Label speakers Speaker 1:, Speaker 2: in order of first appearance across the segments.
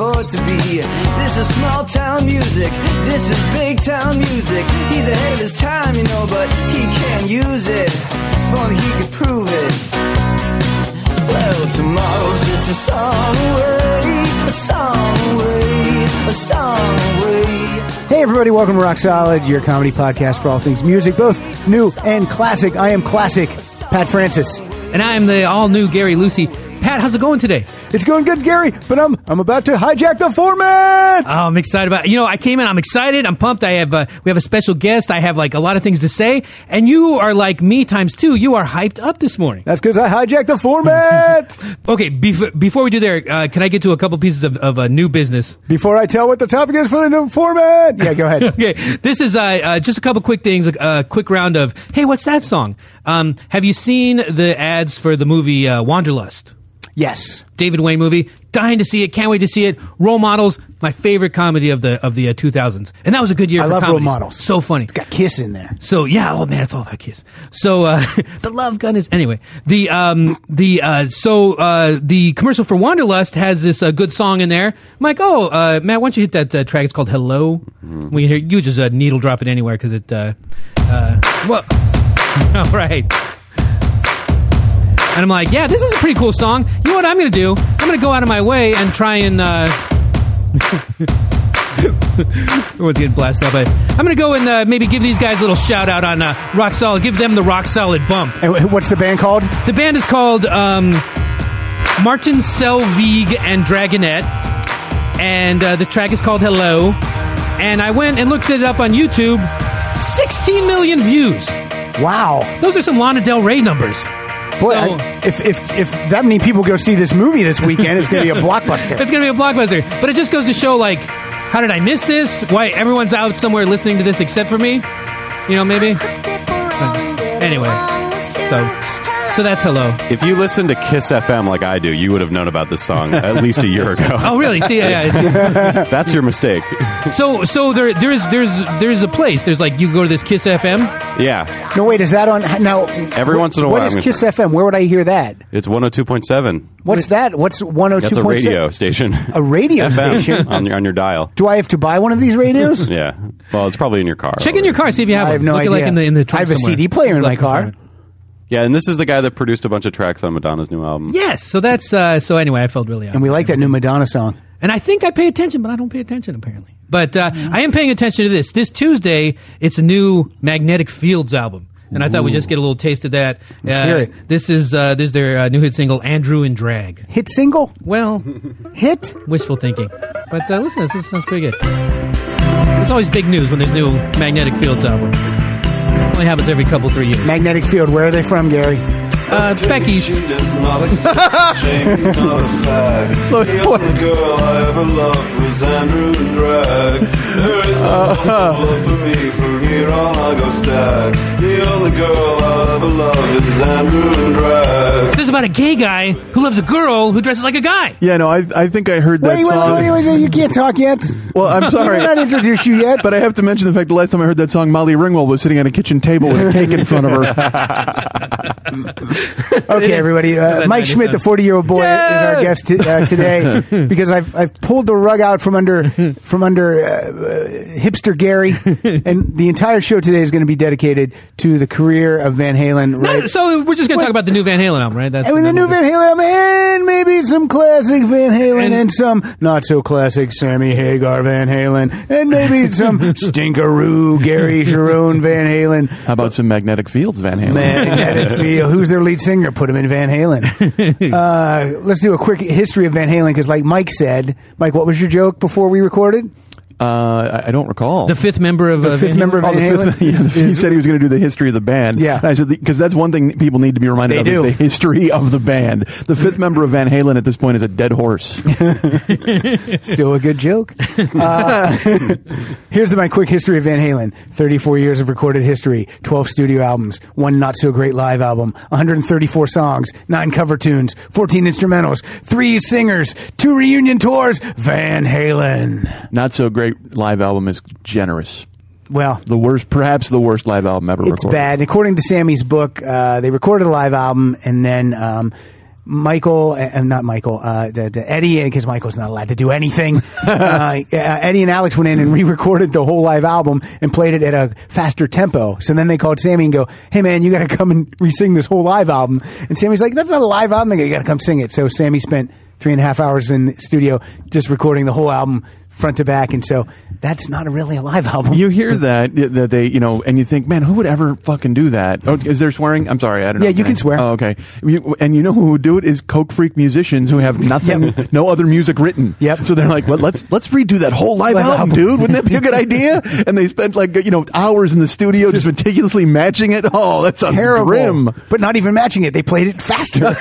Speaker 1: afford to be. This is small town music, this is big town music. He's ahead of his time, you know, but he can't use it. If only he could prove it. Well, tomorrow's just a song away, a song away, a song away.
Speaker 2: Hey everybody, welcome to Rock Solid, your comedy podcast for all things music, both new and classic. I am classic Pat Francis.
Speaker 3: And I am the all-new Gary Lucy. Pat, how's it going today?
Speaker 2: It's going good, Gary, but I'm about to hijack the format!
Speaker 3: Oh, I'm excited about it. You know, I came in, I'm excited, I'm pumped. We have a special guest. I have, like, a lot of things to say. And you are like me times two. You are hyped up this morning.
Speaker 2: That's because I hijacked the format!
Speaker 3: Okay, before we do there, can I get to a couple pieces of new business?
Speaker 2: Before I tell what the topic is for the new format! Yeah, go ahead.
Speaker 3: Okay, this is just a couple quick things, a quick round of, hey, what's that song? Have you seen the ads for the movie Wanderlust?
Speaker 2: Yes.
Speaker 3: David Wayne movie. Dying to see it. Can't wait to see it. Role Models, my favorite comedy of the 2000s. And that was a good year for comedies.
Speaker 2: I love Role Models.
Speaker 3: So funny.
Speaker 2: It's got Kiss in there.
Speaker 3: So, yeah. Oh, man, it's all about Kiss. So, the love gun is... Anyway, the commercial for Wanderlust has this good song in there. I'm like, Matt, why don't you hit that track? It's called Hello. Mm-hmm. We can hear you just needle drop it anywhere because it... well... All right. And I'm like, yeah, this is a pretty cool song. You know what I'm going to do? I'm going to go out of my way and try and... Everyone's getting blasted out, but I'm going to go and maybe give these guys a little shout-out on Rock Solid. Give them the Rock Solid bump.
Speaker 2: And what's the band called?
Speaker 3: The band is called Martin Selvig and Dragonette. And the track is called Hello. And I went and looked it up on YouTube. 16 million views.
Speaker 2: Wow.
Speaker 3: Those are some Lana Del Rey numbers.
Speaker 2: Boy, so, if that many people go see this movie this weekend, it's going to be a blockbuster.
Speaker 3: It's going to be a blockbuster. But it just goes to show, like, how did I miss this? Why everyone's out somewhere listening to this except for me? You know, maybe? Anyway, so that's Hello.
Speaker 4: If you listen to Kiss FM like I do, you would have known about this song at least a year ago.
Speaker 3: Oh, really? See, yeah.
Speaker 4: That's your mistake.
Speaker 3: So there's a place. There's like, you go to this Kiss FM?
Speaker 4: Yeah.
Speaker 2: No, wait, is that on... Now,
Speaker 4: every once in a while...
Speaker 2: What is Kiss FM? Where would I hear that?
Speaker 4: It's 102.7.
Speaker 2: What's that? What's 102.7?
Speaker 4: That's a radio station.
Speaker 2: A radio
Speaker 4: FM
Speaker 2: station?
Speaker 4: on your dial.
Speaker 2: Do I have to buy one of these radios?
Speaker 4: Yeah. Well, it's probably in your car.
Speaker 3: Check in your car, see if you have one.
Speaker 2: I have no idea.
Speaker 3: Like in the trunk
Speaker 2: I have a
Speaker 3: somewhere.
Speaker 2: CD player in my car.
Speaker 4: Yeah, and this is the guy that produced a bunch of tracks on Madonna's new album.
Speaker 3: Yes, so that's so anyway, I felt really
Speaker 2: And we like that new Madonna song.
Speaker 3: And I think I pay attention, but I don't pay attention apparently. But I am paying attention to this. This Tuesday, it's a new Magnetic Fields album. And I thought we'd just get a little taste of that.
Speaker 2: Let's hear it.
Speaker 3: This is their new hit single, Andrew in Drag.
Speaker 2: Hit single?
Speaker 3: Well,
Speaker 2: hit?
Speaker 3: Wishful thinking. But listen, this sounds pretty good. It's always big news when there's new Magnetic Fields album. It only happens every 3 years.
Speaker 2: Magnetic Field, where are they from, Gary?
Speaker 3: Back east.
Speaker 5: The only girl I ever loved was Andrew in Drag. There is no love for me, from here on I go stag. The only girl I ever loved is Andrew in Drag.
Speaker 3: This is about a gay guy who loves a girl who dresses like a guy.
Speaker 6: Yeah, no, I think I heard that song.
Speaker 2: Wait, you can't talk yet.
Speaker 6: Well, I'm sorry.
Speaker 2: We're not introduced you yet.
Speaker 6: But I have to mention the fact the last time I heard that song, Molly Ringwald was sitting at a kitchen table with a cake in front of her.
Speaker 2: Okay, everybody. Mike Schmidt, the 40-year-old boy, is our guest today because I've pulled the rug out from under hipster Gary, and the entire show today is going to be dedicated to the career of Van Halen. Right?
Speaker 3: So we're just going to talk about the new Van Halen album, right? That's
Speaker 2: the new Van Halen album, and maybe some classic Van Halen, and some not so classic Sammy Hagar Van Halen, and maybe some stinkeroo Gary Sharon Van Halen.
Speaker 6: How about some Magnetic Fields Van Halen?
Speaker 2: Magnetic Field. Who's their lead singer? Put him in Van Halen. Let's do a quick history of Van Halen, because like Mike said, Mike, what was your joke before we recorded?
Speaker 6: I don't recall.
Speaker 3: The fifth member of
Speaker 2: Van Halen?
Speaker 6: He said he was going to do the history of the band.
Speaker 2: Yeah.
Speaker 6: And I said, because that's one thing people need to be reminded of is the history of the band. The fifth member of Van Halen at this point is a dead horse.
Speaker 2: Still a good joke. Here's my quick history of Van Halen. 34 years of recorded history, 12 studio albums, 1 not-so-great live album, 134 songs, 9 cover tunes, 14 instrumentals, 3 singers, 2 reunion tours. Van Halen.
Speaker 6: Not so great live album is generous.
Speaker 2: Well,
Speaker 6: perhaps the worst live album ever recorded.
Speaker 2: It's bad. According to Sammy's book, they recorded a live album, and then Michael, not Michael, Eddie, because Michael's not allowed to do anything. Eddie and Alex went in and re-recorded the whole live album and played it at a faster tempo. So then they called Sammy and go, "Hey man, you got to come and re-sing this whole live album." And Sammy's like, "That's not a live album. You got to come sing it." So Sammy spent 3.5 hours in the studio just recording the whole album front to back, and so that's not really a live album.
Speaker 6: You hear that they, and you think, man, who would ever fucking do that? Oh, is there swearing? I'm sorry, I don't know.
Speaker 2: Yeah, you can swear.
Speaker 6: Oh, okay. And you know who would do it is coke freak musicians who have nothing, no other music written.
Speaker 2: Yep.
Speaker 6: So they're like, well, let's redo that whole live album, dude. Wouldn't that be a good idea? And they spent hours in the studio just meticulously matching it. Oh, that sounds
Speaker 2: terrible.
Speaker 6: Grim.
Speaker 2: But not even matching it. They played it faster.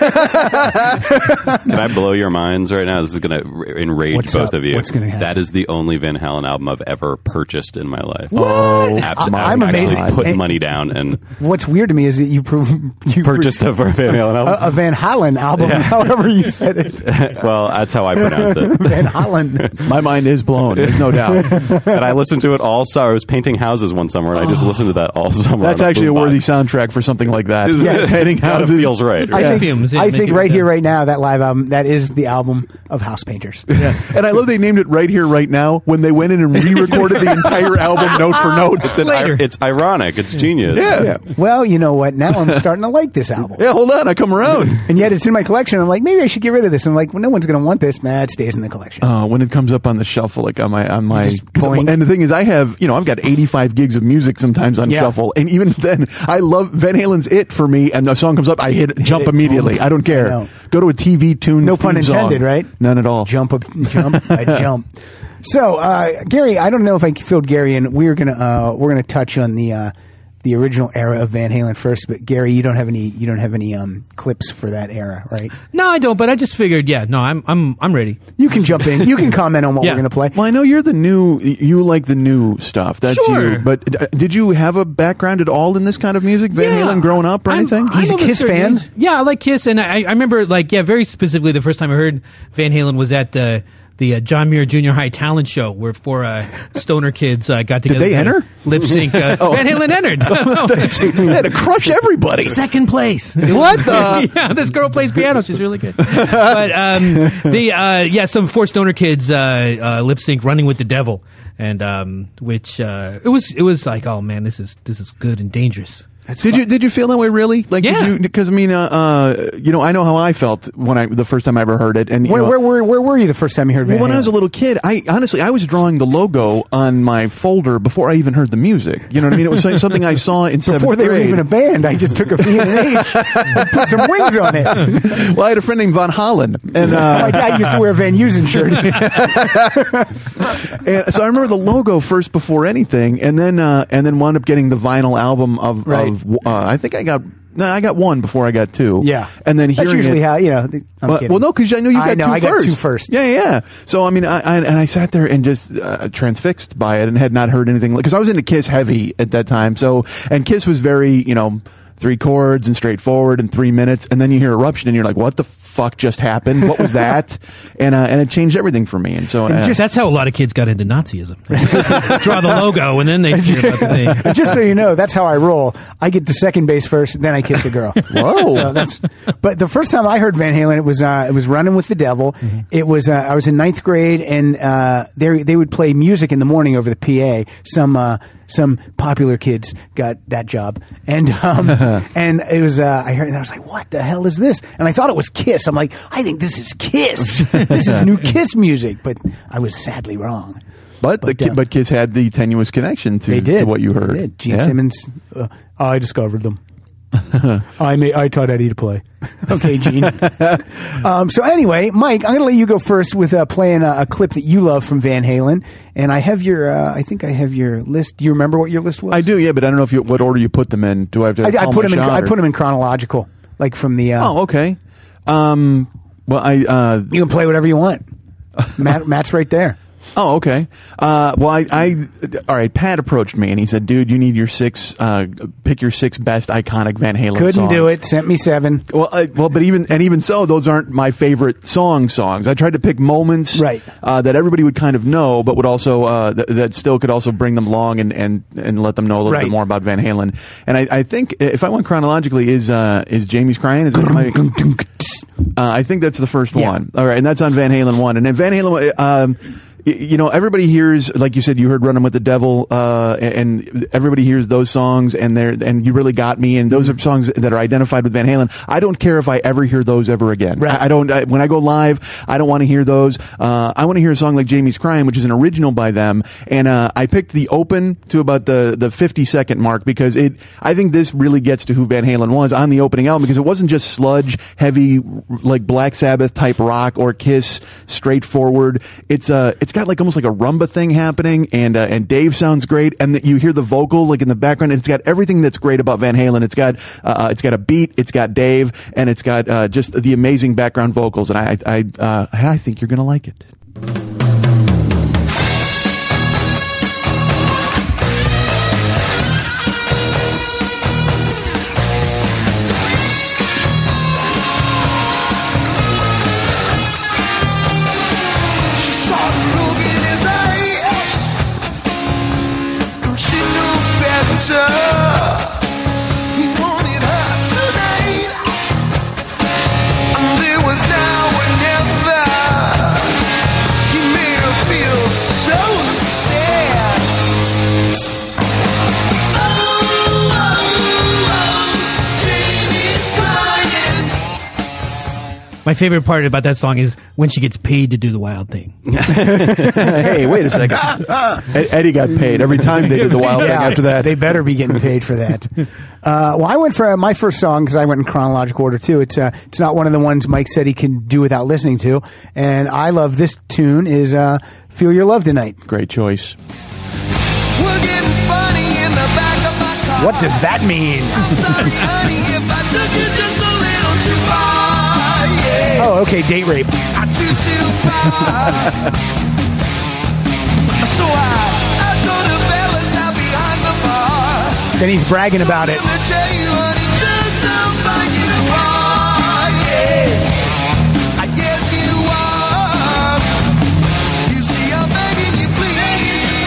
Speaker 4: Can I blow your minds right now? This is going to enrage both of you.
Speaker 2: What's going to happen?
Speaker 4: That is the only Van Halen album I've ever purchased in my life.
Speaker 2: What? I'm amazed.
Speaker 4: Actually put money down and
Speaker 2: what's weird to me is that you
Speaker 4: purchased a Van Halen album.
Speaker 2: A Van Halen album, however you said it.
Speaker 4: Well, that's how I pronounce it.
Speaker 2: Van Halen.
Speaker 6: My mind is blown. There's no doubt.
Speaker 4: And I listened to it all summer. I was painting houses one summer, and I just listened to that all summer.
Speaker 6: That's actually a worthy soundtrack for something like that.
Speaker 2: Yes.
Speaker 6: Painting houses
Speaker 4: feels right.
Speaker 2: I
Speaker 3: Fumes, yeah,
Speaker 2: think
Speaker 3: make
Speaker 2: right
Speaker 3: it
Speaker 2: here, right now, that live album, that is the album of house painters.
Speaker 6: Yeah. And I love they named it Right Here, Right Now when they went in and re-recorded the entire album note for note.
Speaker 4: It's ironic. It's genius.
Speaker 6: Yeah.
Speaker 2: Well, you know what? Now I'm starting to like this album.
Speaker 6: Yeah, hold on. I come around.
Speaker 2: And yet it's in my collection. I'm like, maybe I should get rid of this. I'm like, well, no one's going to want this. Nah, it stays in the collection.
Speaker 6: When it comes up on the shuffle, like on my,
Speaker 2: boing.
Speaker 6: and the thing is, I have, I've got 85 gigs of music sometimes on shuffle, and even then, I love Van Halen's "It" for me, and the song comes up, I jump immediately. I don't care.
Speaker 2: I
Speaker 6: Go to a TV tune.
Speaker 2: No pun intended, right?
Speaker 6: None at all.
Speaker 2: Jump, I jump. So, Gary, I don't know if I filled Gary in. We're gonna touch on the original era of Van Halen first, but Gary, you don't have any clips for that era, right?
Speaker 3: No, I don't. But I just figured, I'm ready.
Speaker 2: You can jump in. You can comment on what we're going to play.
Speaker 6: Well, I know you like the new stuff. That's
Speaker 3: sure.
Speaker 6: you. But did you have a background at all in this kind of music, Van Halen, growing up or anything?
Speaker 2: He's a Kiss fan?
Speaker 3: Yeah, I like Kiss, and I remember, very specifically, the first time I heard Van Halen was at the John Muir Junior High talent show where four stoner kids got together.
Speaker 6: Did they enter?
Speaker 3: Lip sync. Van Halen entered.
Speaker 6: They had to crush everybody.
Speaker 3: Second place.
Speaker 6: What the?
Speaker 3: Yeah, this girl plays piano. She's really good. But some four stoner kids lip sync "Running with the Devil," and which it was like, oh man, this is good and dangerous.
Speaker 6: Did you feel that way really? Like,
Speaker 3: yeah.
Speaker 6: Because I mean, I know how I felt when the first time I ever heard it. And
Speaker 2: where were you the first time you heard Van Halen?
Speaker 6: When I was a little kid, I was drawing the logo on my folder before I even heard the music. You know what I mean? It was something I saw in seventh grade.
Speaker 2: Before they were even a band, I just took a V&H and put some wings on it.
Speaker 6: Well, I had a friend named Von Hollen, and
Speaker 2: my dad used to wear Van Heusen shirts.
Speaker 6: And so I remember the logo first before anything, and then wound up getting the vinyl album of.
Speaker 2: Right.
Speaker 6: I think I got one before I got two.
Speaker 2: Yeah,
Speaker 6: and then
Speaker 2: that's usually how I'm kidding.
Speaker 6: Well, no, because I know you got two
Speaker 2: I
Speaker 6: first.
Speaker 2: got two first.
Speaker 6: Yeah. So I mean, I sat there and just transfixed by it and had not heard anything because I was into Kiss heavy at that time. So and Kiss was very 3 chords and straightforward and 3 minutes, and then you hear Eruption and you're like, what the fuck just happened? What was that? and it changed everything for me. And so
Speaker 3: that's how a lot of kids got into Nazism. Draw the logo and then they figure about the thing.
Speaker 2: And just so you know, that's how I roll. I get to second base first, then I kiss the girl.
Speaker 6: Whoa!
Speaker 2: So but the first time I heard Van Halen, it was Running with the Devil. Mm-hmm. It was I was in 9th grade, and they would play music in the morning over the PA. Some popular kids got that job, and and it was I heard, and I was like, what the hell is this? And I thought it was Kiss. I'm like, I think this is Kiss. This is new Kiss music, but I I was sadly wrong.
Speaker 6: But Kiss had the tenuous connection to what you heard.
Speaker 2: They did. Gene Simmons, I discovered them. I taught Eddie to play. Okay, Gene. So anyway, Mike, I'm going to let you go first with playing a clip that you love from Van Halen, and I have your. I think I have your list. Do you remember what your list was?
Speaker 6: I do, yeah, but I don't know what order you put them in. Do I have to?
Speaker 2: I put them in chronological, like from the.
Speaker 6: Oh, okay. Well, you
Speaker 2: can play whatever you want. Matt's right there.
Speaker 6: Oh, okay. Well, all right. Pat approached me and he said, "Dude, you need your pick your 6 best iconic Van Halen songs."
Speaker 2: Couldn't do it. Sent me 7.
Speaker 6: But even so, those aren't my favorite songs. I tried to pick moments,
Speaker 2: right,
Speaker 6: that everybody would kind of know, but would also that still could also bring them along and let them know a little bit more about Van Halen. And I think if I went chronologically, is Jamie's Crying? Is it I think that's the first
Speaker 2: Yeah.
Speaker 6: one. All right, and that's on Van Halen 1. And then Van Halen, you know, everybody hears, like you said, you heard "Running with the Devil," and everybody hears those songs, and "You Really Got Me," and those are songs that are identified with Van Halen. I don't care if I ever hear those ever again.
Speaker 2: Right.
Speaker 6: I don't. When I go live, I don't want to hear those. I want to hear a song like "Jamie's Crying," which is an original by them, and I picked the open to about the 50-second mark because I think this really gets to who Van Halen was on the opening album, because it wasn't just sludge, heavy, like Black Sabbath type rock or Kiss, straightforward. It's got like almost like a rumba thing happening, and Dave sounds great, and you hear the vocal like in the background, and it's got everything that's great about Van Halen. It's got a beat, it's got Dave, and it's got just the amazing background vocals, and I think you're gonna like it.
Speaker 5: She saw the look in his eyes, and she knew better. He wanted her tonight, and there was now or never. He made her feel so sad. Jamie's crying.
Speaker 3: My favorite part about that song is when she gets paid to do the wild thing.
Speaker 6: Hey, wait a second. Eddie got paid every time they did the wild thing after that.
Speaker 2: They better be getting paid for that. Well, I went for my first song because I went in chronological order too. It's not one of the ones Mike said he can do without listening to, and I love this tune. Is "Feel Your Love Tonight."
Speaker 6: Great choice.
Speaker 5: We're getting funny in the back of my car.
Speaker 2: What does that mean?
Speaker 5: I'm sorry, honey, if I took you just a little too far. Yeah.
Speaker 2: Oh, okay, date rape.
Speaker 5: I took too far. So I told the fellas out behind the bar.
Speaker 2: Then he's bragging about it.
Speaker 5: I'm gonna tell you, honey, just how fine you are. Yes, yes you are. You see, I'm begging you, please.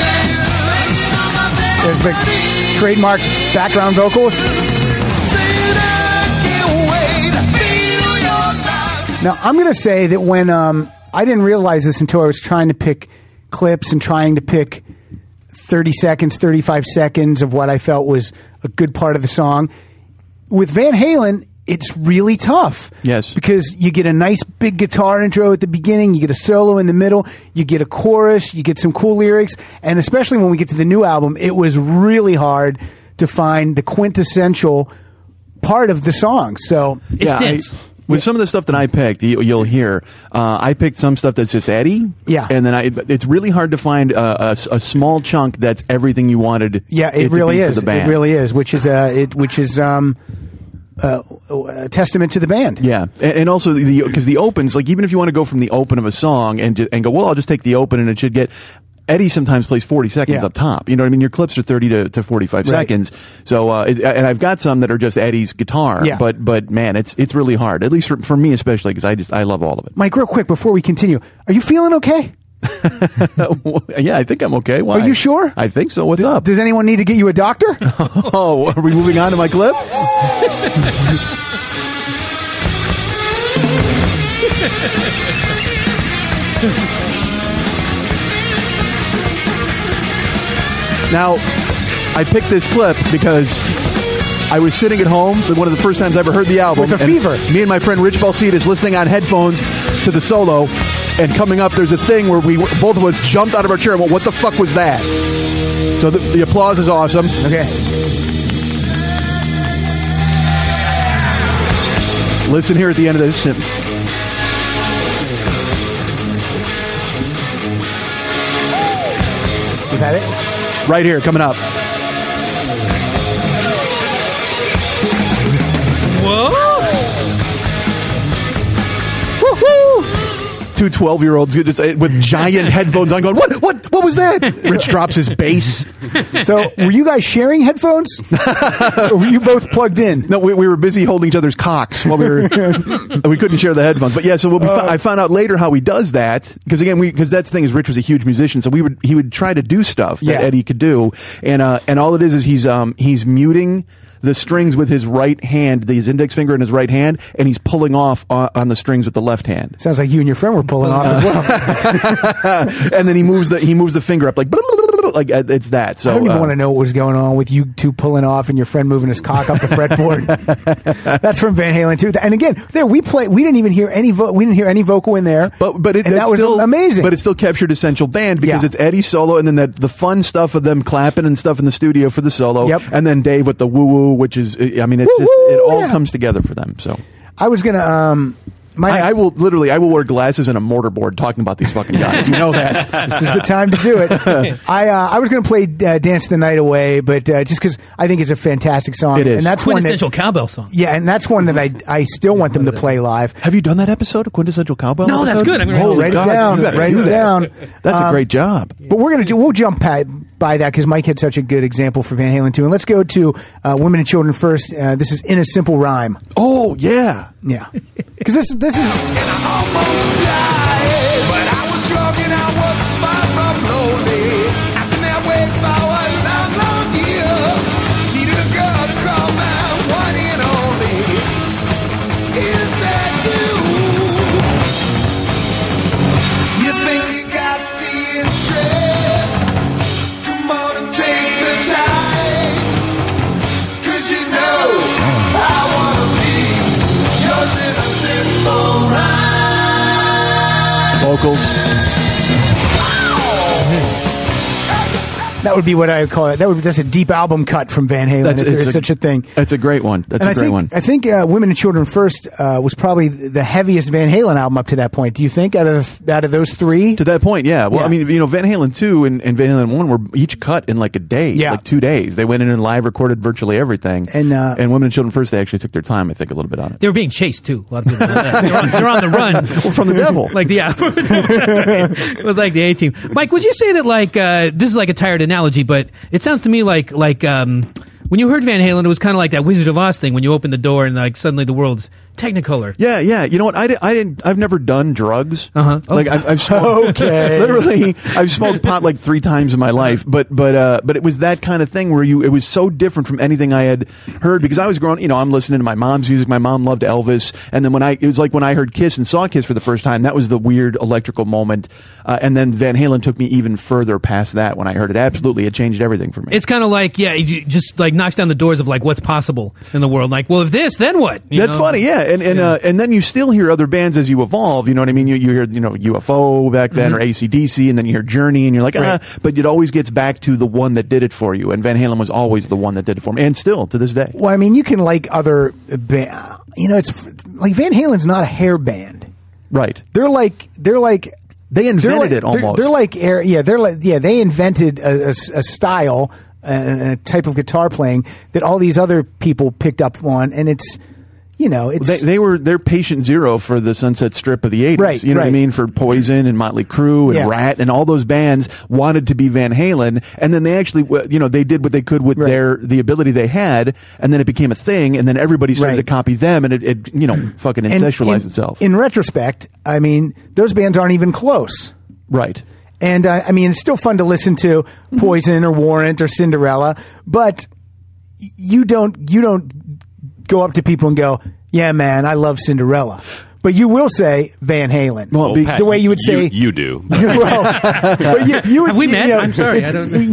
Speaker 2: There's the trademark background vocals.
Speaker 5: Saying I can't wait to feel your love.
Speaker 2: Now, I'm going to say that when I didn't realize this until I was trying to pick clips and trying to pick 30 seconds, 35 seconds of what I felt was a good part of the song. With Van Halen, it's really tough.
Speaker 6: Yes.
Speaker 2: Because you get a nice big guitar intro at the beginning, you get a solo in the middle, you get a chorus, you get some cool lyrics, and especially when we get to the new album, it was really hard to find the quintessential part of the song. So
Speaker 3: It's dense.
Speaker 6: With some of the stuff that I picked, you'll hear, I picked some stuff that's just Eddie.
Speaker 2: Yeah.
Speaker 6: And then it's really hard to find a small chunk that's everything you wanted.
Speaker 2: yeah, it really
Speaker 6: to be
Speaker 2: is.
Speaker 6: For the band.
Speaker 2: It really is, which is a testament to the band.
Speaker 6: Yeah, and also because the opens, like even if you want to go from the open of a song and go, well, I'll just take the open and it should get. Eddie sometimes plays 40 seconds
Speaker 2: Yeah.
Speaker 6: up top. You know what I mean? Your clips are 30 to 45
Speaker 2: Right.
Speaker 6: seconds. So, and I've got some that are just Eddie's guitar.
Speaker 2: Yeah.
Speaker 6: But man, it's really hard. At least for me, especially because I love all of it.
Speaker 2: Mike, real quick before we continue, are you feeling okay?
Speaker 6: Yeah, I think I'm okay. Why?
Speaker 2: Are you sure?
Speaker 6: I think so. What's up?
Speaker 2: Does anyone need to get you a doctor?
Speaker 6: Oh, are we moving on to my clip? Now, I picked this clip because I was sitting at home, one of the first times I ever heard the album.
Speaker 2: With a
Speaker 6: and
Speaker 2: fever.
Speaker 6: Me and my friend Rich Balsita is listening on headphones to the solo, and coming up, there's a thing where both of us jumped out of our chair and went, what the fuck was that? So the applause is awesome.
Speaker 2: Okay.
Speaker 6: Listen here at the end of this.
Speaker 2: Is that it?
Speaker 6: Right here, coming up.
Speaker 3: Whoa!
Speaker 6: Two 12-year-olds with giant headphones on going, what was that? Rich drops his bass.
Speaker 2: So, were you guys sharing headphones? Or were you both plugged in?
Speaker 6: No, we were busy holding each other's cocks while we couldn't share the headphones. But yeah, so I found out later how he does that, because that's the thing is Rich was a huge musician, so he would try to do stuff that
Speaker 2: Yeah.
Speaker 6: Eddie could do, and all it is he's muting the strings with his right hand, his index finger in his right hand, and he's pulling off on the strings with the left hand.
Speaker 2: Sounds like you and your friend were pulling off as well.
Speaker 6: And then he moves the finger up like it's that. So
Speaker 2: I don't even want to know what was going on with you two pulling off and your friend moving his cock up the fretboard. That's from Van Halen too. And again, we didn't even hear any vocal in there.
Speaker 6: But
Speaker 2: that was
Speaker 6: still
Speaker 2: amazing.
Speaker 6: But it still captured essential band because it's Eddie's solo, and then the fun stuff of them clapping and stuff in the studio for the solo, and then Dave with the woo woo, which is it all comes together for them. So
Speaker 2: I was gonna.
Speaker 6: I will wear glasses and a mortarboard talking about these fucking guys. You know that.
Speaker 2: This is the time to do it. I was going to play "Dance the Night Away," but just because I think it's a fantastic song.
Speaker 6: It is.
Speaker 2: And that's
Speaker 3: quintessential cowbell song.
Speaker 2: Yeah, and that's one that I still want them to play live.
Speaker 6: Have you done that episode of Quintessential Cowbell?
Speaker 3: No, that's good. I'm gonna
Speaker 2: write it down. Write it down.
Speaker 6: That's a great job.
Speaker 2: But we'll jump by that because Mike had such a good example for Van Halen too. And let's go to Women and Children first. This is "In a Simple Rhyme."
Speaker 6: Oh yeah.
Speaker 2: Because this is.
Speaker 5: Almost died, but I was drunk and I was far from lonely. I've been that way for a long, long year. Needed a girl to call my one and only. Is that you? You think you got the interest? Come on and take the time. 'Cause you know I wanna be yours in a simple rhyme.
Speaker 6: Vocals.
Speaker 2: That would be what I would call it. That's a deep album cut from Van Halen, if there's such a thing.
Speaker 6: That's a great one. That's a great one.
Speaker 2: I think Women and Children First was probably the heaviest Van Halen album up to that point. Do you think out of those three?
Speaker 6: To that point, yeah. Well, I mean, Van Halen 2 and Van Halen 1 were each cut in like a day, like 2 days. They went in and live recorded virtually everything. And Women and Children First, they actually took their time, I think, a little bit on it.
Speaker 3: They were being chased, too. A lot of people know that. They're on the run.
Speaker 6: Well, from the devil.
Speaker 3: It was like the A-Team. Mike, would you say that, this is like a tired analogy, but it sounds to me like when you heard Van Halen, it was kind of like that Wizard of Oz thing when you open the door and like suddenly the world's Technicolor.
Speaker 6: Yeah. You know what? I've never done drugs. Like I've smoked.
Speaker 2: Literally,
Speaker 6: I've smoked pot like 3 times in my life. But it was that kind of thing where it was so different from anything I had heard because I was growing. I'm listening to my mom's music. My mom loved Elvis, and then it was like when I heard Kiss and saw Kiss for the first time. That was the weird electrical moment. And then Van Halen took me even further past that when I heard it. Absolutely, it changed everything for me.
Speaker 3: It's kind of like it just like knocks down the doors of like what's possible in the world. Like, well, if this, then what?
Speaker 6: That's funny, yeah. And then you still hear other bands as you evolve. You know what I mean? You hear UFO back then or AC/DC, and then you hear Journey, and you're like, but it always gets back to the one that did it for you. And Van Halen was always the one that did it for me, and still to this day.
Speaker 2: Well, I mean, you can like other bands. It's like Van Halen's not a hair band,
Speaker 6: right?
Speaker 2: They're like.
Speaker 6: They invented it almost.
Speaker 2: They invented a style, a type of guitar playing that all these other people picked up on, and it's.
Speaker 6: They're patient zero for the Sunset Strip of the 80s.
Speaker 2: Right,
Speaker 6: you know what I mean? For Poison and Motley Crue and Rat and all those bands wanted to be Van Halen, and then they actually, they did what they could with the ability they had, and then it became a thing, and then everybody started to copy them, and it fucking incestualized itself.
Speaker 2: In retrospect, I mean, those bands aren't even close.
Speaker 6: Right.
Speaker 2: And I mean, it's still fun to listen to Poison or Warrant or Cinderella, but you don't go up to people and go, "Yeah, man, I love Cinderella," but you will say Van Halen.
Speaker 6: Well,
Speaker 2: Pat, the way you would say
Speaker 4: you do.
Speaker 2: But you would.
Speaker 3: Have we met? I'm sorry, I don't.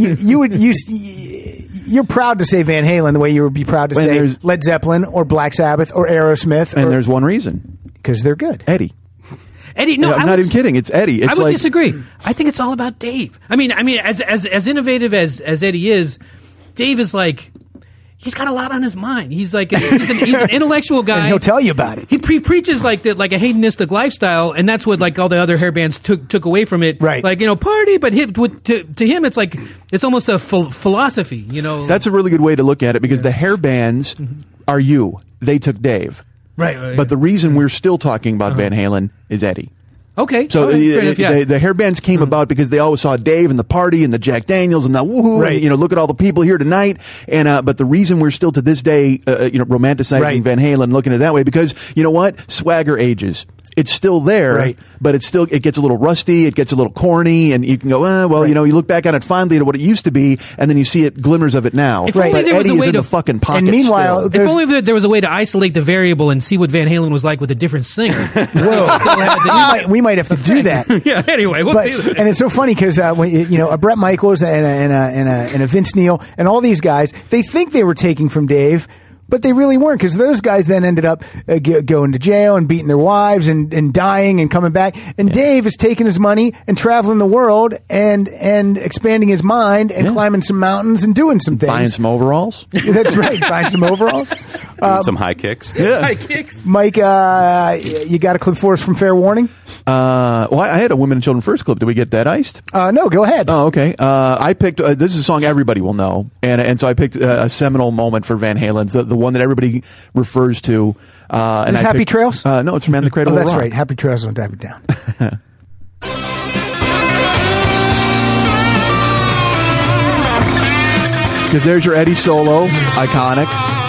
Speaker 2: You're proud to say Van Halen the way you would be proud to say Led Zeppelin or Black Sabbath or Aerosmith.
Speaker 6: And there's one reason:
Speaker 2: because they're good.
Speaker 6: Eddie.
Speaker 3: No,
Speaker 6: I'm not even kidding. It's Eddie.
Speaker 3: I would disagree. I think it's all about Dave. I mean, as innovative as Eddie is, Dave is like. He's got a lot on his mind. He's like he's an intellectual guy.
Speaker 2: And he'll tell you about it.
Speaker 3: He preaches like a hedonistic lifestyle, and that's what like all the other hair bands took away from it.
Speaker 2: Right?
Speaker 3: Like party, but to him it's like it's almost a philosophy.
Speaker 6: That's a really good way to look at it because the hair bands are you. They took Dave.
Speaker 3: Right.
Speaker 6: But the reason we're still talking about Van Halen is Eddie.
Speaker 3: Okay.
Speaker 6: So the hair bands came about because they always saw Dave and the party and the Jack Daniels and the woohoo.
Speaker 2: Right.
Speaker 6: And, look at all the people here tonight. And but the reason we're still to this day, romanticizing Van Halen, looking at it that way, because you know what, swagger ages. it's still there,
Speaker 2: Right.
Speaker 6: but it gets a little rusty, it gets a little corny, and you can go, you look back on it fondly to what it used to be, and then you see it glimmers of it now.
Speaker 3: If only
Speaker 6: But
Speaker 3: there was
Speaker 6: Eddie
Speaker 3: a way
Speaker 6: is in
Speaker 3: to-
Speaker 6: the fucking pocket.
Speaker 2: And meanwhile,
Speaker 6: still.
Speaker 3: If only there was a way to isolate the variable and see what Van Halen was like with a different singer. Whoa.
Speaker 2: we might have to do that.
Speaker 3: Yeah, anyway, we'll
Speaker 2: But,
Speaker 3: see that.
Speaker 2: and it's so funny because a Brett Michaels and a Vince Neil and all these guys, they think they were taking from Dave, but they really weren't, because those guys then ended up going to jail and beating their wives and dying and coming back. And Dave is taking his money and traveling the world and expanding his mind and climbing some mountains and doing some things.
Speaker 6: Buying some overalls.
Speaker 2: That's right, buying some overalls.
Speaker 4: Doing some high kicks.
Speaker 3: High kicks.
Speaker 2: Mike, you got a clip for us from Fair Warning?
Speaker 6: I had a Women and Children First clip. Did we get that iced?
Speaker 2: No, go ahead.
Speaker 6: Oh, okay. I picked. This is a song everybody will know, and so I picked a seminal moment for Van Halen, the one that everybody refers to. And
Speaker 2: Is it Happy Trails?
Speaker 6: No, it's from Man the Cradle.
Speaker 2: Oh,
Speaker 6: Will
Speaker 2: that's
Speaker 6: Rock.
Speaker 2: right. Happy Trails, don't dive it down.
Speaker 6: Because there's your Eddie solo, iconic.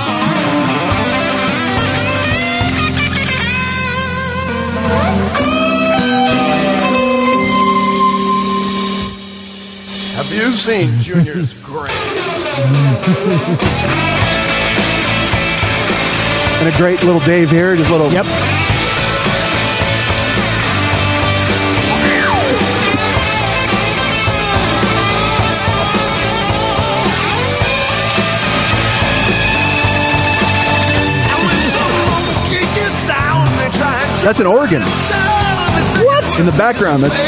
Speaker 7: Have you seen Junior's grades?
Speaker 6: And a great little Dave here, just little.
Speaker 2: Yep.
Speaker 6: That's an organ.
Speaker 7: What?
Speaker 6: In the background, that's.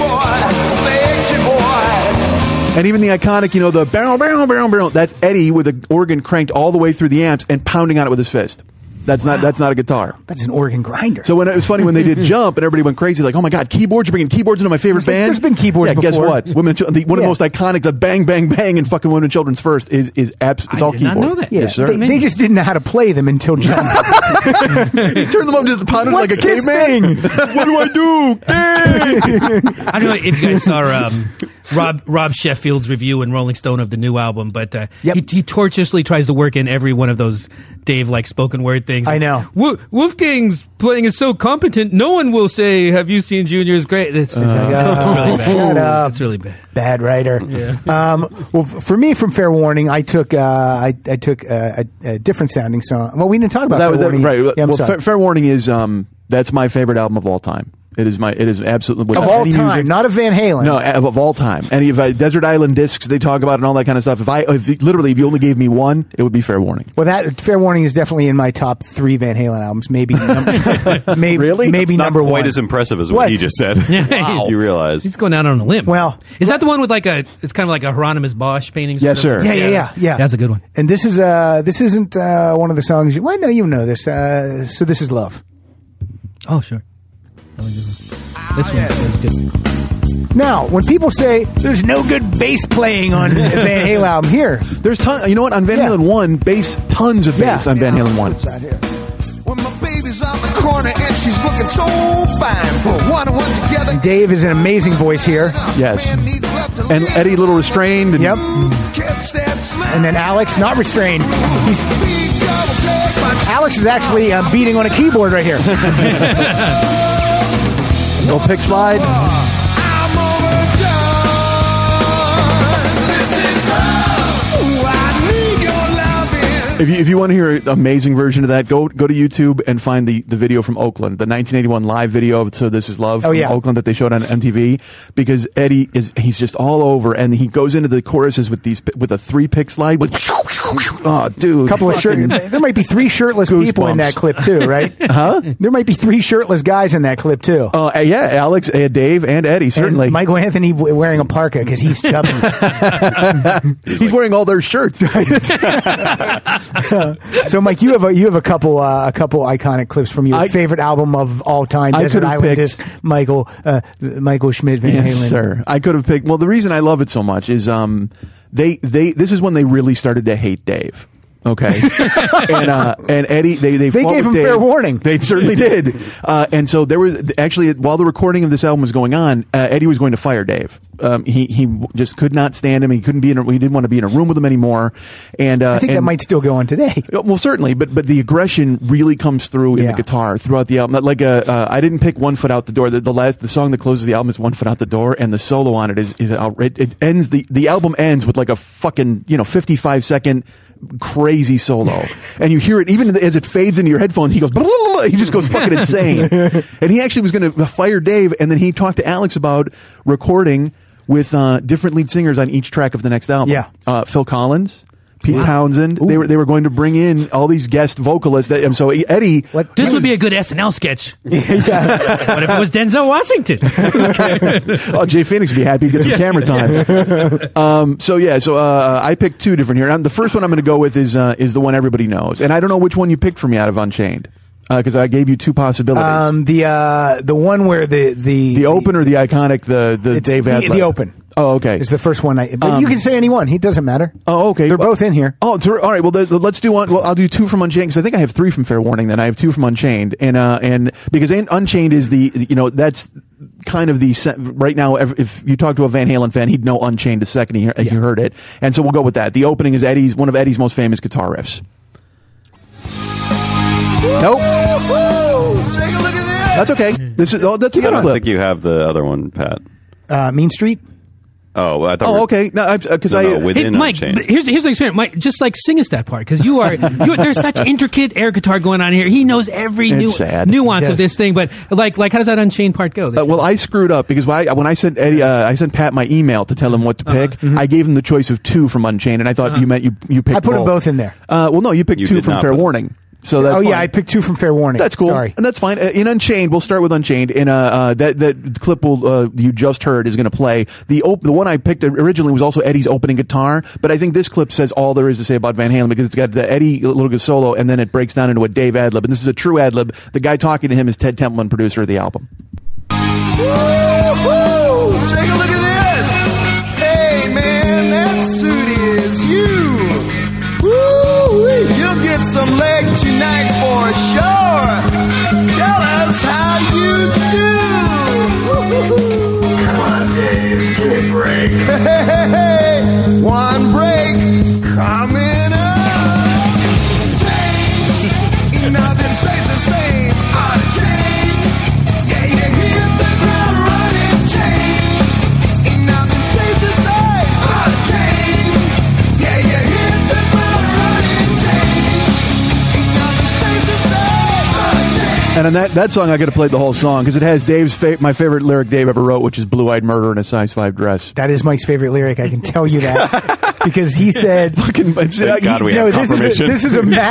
Speaker 6: And even the iconic, the barrel, barrel, barrel, barrel. That's Eddie with an organ cranked all the way through the amps and pounding on it with his fist. That's not a guitar.
Speaker 2: That's an organ grinder.
Speaker 6: So when it was funny when they did Jump and everybody went crazy, like, oh my God, keyboards! You're bringing keyboards into my favorite band.
Speaker 2: There's been keyboards
Speaker 6: Yeah, guess
Speaker 2: before.
Speaker 6: what? One of the most iconic, the bang, bang, bang, and fucking Women and Children's First is it's all
Speaker 3: did
Speaker 6: keyboard.
Speaker 3: not know that.
Speaker 2: Yeah,
Speaker 6: Yes, sir.
Speaker 2: they just didn't know how to play them until Jump.
Speaker 6: He turned them up and just pounded like a
Speaker 2: What's this
Speaker 6: caveman. What do I do?
Speaker 3: I don't know if you guys saw Rob Sheffield's review in Rolling Stone of the new album, but he tortuously tries to work in every one of those Dave-like spoken word things.
Speaker 2: I know.
Speaker 3: Wolfgang's playing is so competent, no one will say, "Have you seen Junior's great?" It's really bad.
Speaker 2: Shut up.
Speaker 3: It's really bad.
Speaker 2: Bad writer. Well, for me, from Fair Warning, I took a different sounding song. Well, we didn't talk about
Speaker 6: That
Speaker 2: Fair
Speaker 6: was
Speaker 2: Warning.
Speaker 6: right.
Speaker 2: Yeah, I'm
Speaker 6: Well,
Speaker 2: sorry.
Speaker 6: Fair Warning is that's my favorite album of all time. It is absolutely
Speaker 2: Of
Speaker 6: without
Speaker 2: all
Speaker 6: any
Speaker 2: time,
Speaker 6: music.
Speaker 2: not of Van Halen.
Speaker 6: No, of all time. Any of Desert Island Discs they talk about and all that kind of stuff. If you only gave me one, it would be Fair Warning.
Speaker 2: Well, that Fair Warning is definitely in my top 3 Van Halen albums. Maybe
Speaker 6: Really?
Speaker 2: maybe
Speaker 4: It's not
Speaker 2: number
Speaker 4: quite
Speaker 2: one.
Speaker 4: as impressive as
Speaker 2: What?
Speaker 4: what he just said.
Speaker 3: Wow.
Speaker 4: You realize.
Speaker 3: He's going out on a limb.
Speaker 2: Well,
Speaker 3: is that the one with it's kind of like a Hieronymus Bosch painting?
Speaker 6: Yes,
Speaker 3: sort of?
Speaker 6: sir.
Speaker 2: Yeah.
Speaker 3: That's a good one.
Speaker 2: And this isn't one of the songs. Well, no, you know this. So this is Love.
Speaker 3: Oh, sure. This one is good.
Speaker 2: Now, when people say there's no good bass playing on the Van Halen album, here,
Speaker 6: There's you know what, on Van Halen 1, tons of bass on Van Halen 1.
Speaker 7: When my baby's on the corner and she's looking so fine, put one and one together.
Speaker 2: Dave is an amazing voice here.
Speaker 6: Yes.
Speaker 7: Man needs love to
Speaker 6: And
Speaker 7: live.
Speaker 6: Eddie a little restrained. And
Speaker 2: Yep.
Speaker 7: Catch that smile.
Speaker 2: And then Alex, not restrained. He's
Speaker 7: Big double take my
Speaker 2: Alex is actually beating on a keyboard right here.
Speaker 6: little pick slide.
Speaker 7: I'm overdone. This is love. Ooh, I need your loving.
Speaker 6: If you want to hear an amazing version of that, go to YouTube and find the video from Oakland, the 1981 live video of So This Is Love from Oakland that they showed on MTV, because Eddie he's just all over, and he goes into the choruses with a 3-pick slide with oh dude,
Speaker 2: Couple of there might be 3 shirtless people in
Speaker 6: Goosebumps.
Speaker 2: that clip too, right?
Speaker 6: Huh?
Speaker 2: There might be 3 shirtless guys in that clip too.
Speaker 6: Yeah, Alex, Dave, and Eddie certainly.
Speaker 2: And Michael Anthony wearing a parka because he's chubby.
Speaker 6: He's wearing all their shirts.
Speaker 2: So, Mike, you have a couple iconic clips from your favorite album of all time, Desert Island Disc, Michael Schmidt Van Halen.
Speaker 6: Yes, sir. I could have picked. Well, the reason I love it so much is this is when they really started to hate Dave. Okay, and Eddie, they fought
Speaker 2: gave
Speaker 6: with
Speaker 2: him
Speaker 6: Dave.
Speaker 2: fair warning.
Speaker 6: They certainly did. And so there was actually, while the recording of this album was going on, Eddie was going to fire Dave. he just could not stand him. He couldn't be he didn't want to be in a room with him anymore. And
Speaker 2: I think that might still go on today.
Speaker 6: Well, certainly, but the aggression really comes through in the guitar throughout the album. Like I didn't pick One Foot Out the Door. The song that closes the album is One Foot Out the Door, and the solo on it it ends the album ends with like a fucking 55-second crazy solo, and you hear it even as it fades into your headphones. He goes, blah, blah, blah. He just goes fucking insane. And he actually was going to fire Dave, and then he talked to Alex about recording with different lead singers on each track of the next album.
Speaker 2: Yeah,
Speaker 6: Phil Collins, Pete Townsend. Ooh. They were going to bring in all these guest vocalists. So Eddie,
Speaker 3: this would be a good SNL sketch. What if it was Denzel Washington?
Speaker 6: Oh, Jay Phoenix would be happy to get some camera time. So I picked two different here. The first one I'm going to go with is the one everybody knows, and I don't know which one you picked for me out of Unchained. Because I gave you two possibilities.
Speaker 2: The one where the
Speaker 6: open or the iconic the Dave Adler.
Speaker 2: The open.
Speaker 6: Oh, okay.
Speaker 2: It's the first one. But you can say any one. It doesn't matter.
Speaker 6: Oh, okay.
Speaker 2: They're both in here.
Speaker 6: Oh, all right. Well, let's do one. Well, I'll do two from Unchained because I think I have three from Fair Warning. Then I have two from Unchained, and because Unchained is that's kind of the right now. If you talk to a Van Halen fan, he'd know Unchained the second he heard it, and so we'll go with that. The opening is one of Eddie's most famous guitar riffs. Nope.
Speaker 7: Take a look at
Speaker 6: this. That's okay. That's the other clip.
Speaker 4: I think you have the other one, Pat.
Speaker 2: Mean Street.
Speaker 4: Oh, well, I thought.
Speaker 6: Okay. No, because
Speaker 4: within
Speaker 3: Mike,
Speaker 4: Unchained.
Speaker 3: here's the experiment. Mike, just like sing us that part because there's such intricate air guitar going on here. He knows every nuance of this thing. But like how does that Unchained part go?
Speaker 6: Well, I screwed up because when I sent Eddie, I sent Pat my email to tell him what to pick. Mm-hmm. I gave him the choice of two from Unchained, and I thought you meant you picked.
Speaker 2: I put them both in there.
Speaker 6: Well, no, you picked two from Fair Warning. So that's fine.
Speaker 2: I picked two from Fair Warning.
Speaker 6: That's cool.
Speaker 2: Sorry.
Speaker 6: And that's fine. In Unchained, we'll start with Unchained. And that clip you just heard is going to play. The one I picked originally was also Eddie's opening guitar, but I think this clip says all there is to say about Van Halen because it's got the Eddie little good solo, and then it breaks down into a Dave ad lib. And this is a true ad lib. The guy talking to him is Ted Templeman, producer of the album.
Speaker 7: Woo-hoo! Take a look at this. Hey, man, that suit is you. You'll get some leg tonight for sure. Tell us how you do.
Speaker 8: Come on, Dave. Give me a break.
Speaker 7: Hey, one break coming up. Change. Nothing stays the same. Out of change. Yeah, you hit the ground running. Change. Ain't nothing stays the same. Out of change. Yeah, you hit the ground running.
Speaker 6: And on that song, I got to play the whole song because it has my favorite lyric Dave ever wrote, which is "Blue-eyed murder in a size 5 dress."
Speaker 2: That is Mike's favorite lyric. I can tell you that because he said,
Speaker 4: Thank God we have confirmation.
Speaker 2: This is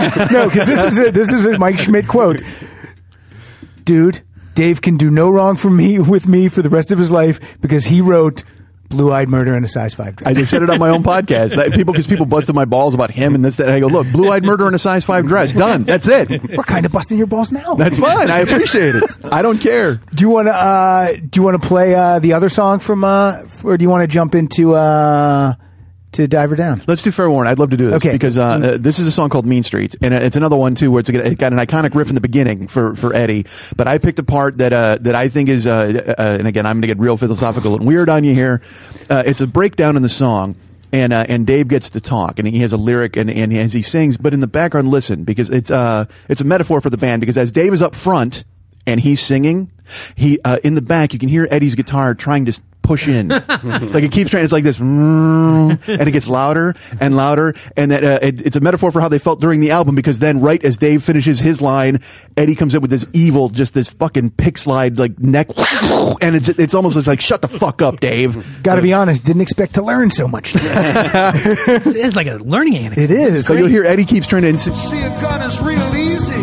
Speaker 2: a Mike Schmidt quote. Dude, Dave can do no wrong with me for the rest of his life because he wrote "Blue-eyed murder in a size 5 dress."
Speaker 6: I just said it on my own podcast. Because people busted my balls about him and this, that. And I go, look, blue-eyed murder in a size 5 dress. Done. That's it.
Speaker 2: We're kind of busting your balls now.
Speaker 6: That's fine. I appreciate it. I don't care.
Speaker 2: Do you want to play the other song from, or do you want to jump into to Diver Down?
Speaker 6: Let's do Fair Warning. I'd love to do this because this is a song called Mean Streets, and it's another one too where it got an iconic riff in the beginning for Eddie. But I picked a part that I think is, and again, I'm going to get real philosophical and weird on you here. It's a breakdown in the song. And Dave gets to talk, and he has a lyric, and as he sings, but in the background, listen, because it's a metaphor for the band, because as Dave is up front and he's singing, he in the back you can hear Eddie's guitar trying to push in, like it keeps trying. It's like this, and it gets louder and louder, and that it's a metaphor for how they felt during the album. Because then, right as Dave finishes his line, Eddie comes in with this evil, just this fucking pick slide like neck, and it's almost like shut the fuck up, Dave.
Speaker 2: Got to be honest, didn't expect to learn so much today.
Speaker 3: It is like a learning anecdote.
Speaker 2: It is.
Speaker 6: So you'll hear Eddie keeps trying to
Speaker 7: see a gun is real easy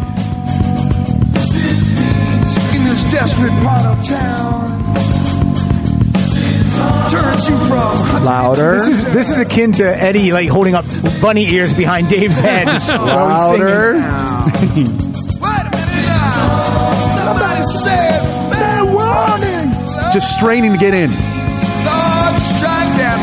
Speaker 7: in this desperate part of town. Turns you from
Speaker 6: louder.
Speaker 2: This is akin to Eddie like holding up bunny ears behind Dave's head.
Speaker 6: Louder.
Speaker 7: Wait a minute now. Somebody said fair warning.
Speaker 6: Just straining to get in.
Speaker 7: Lord, strike that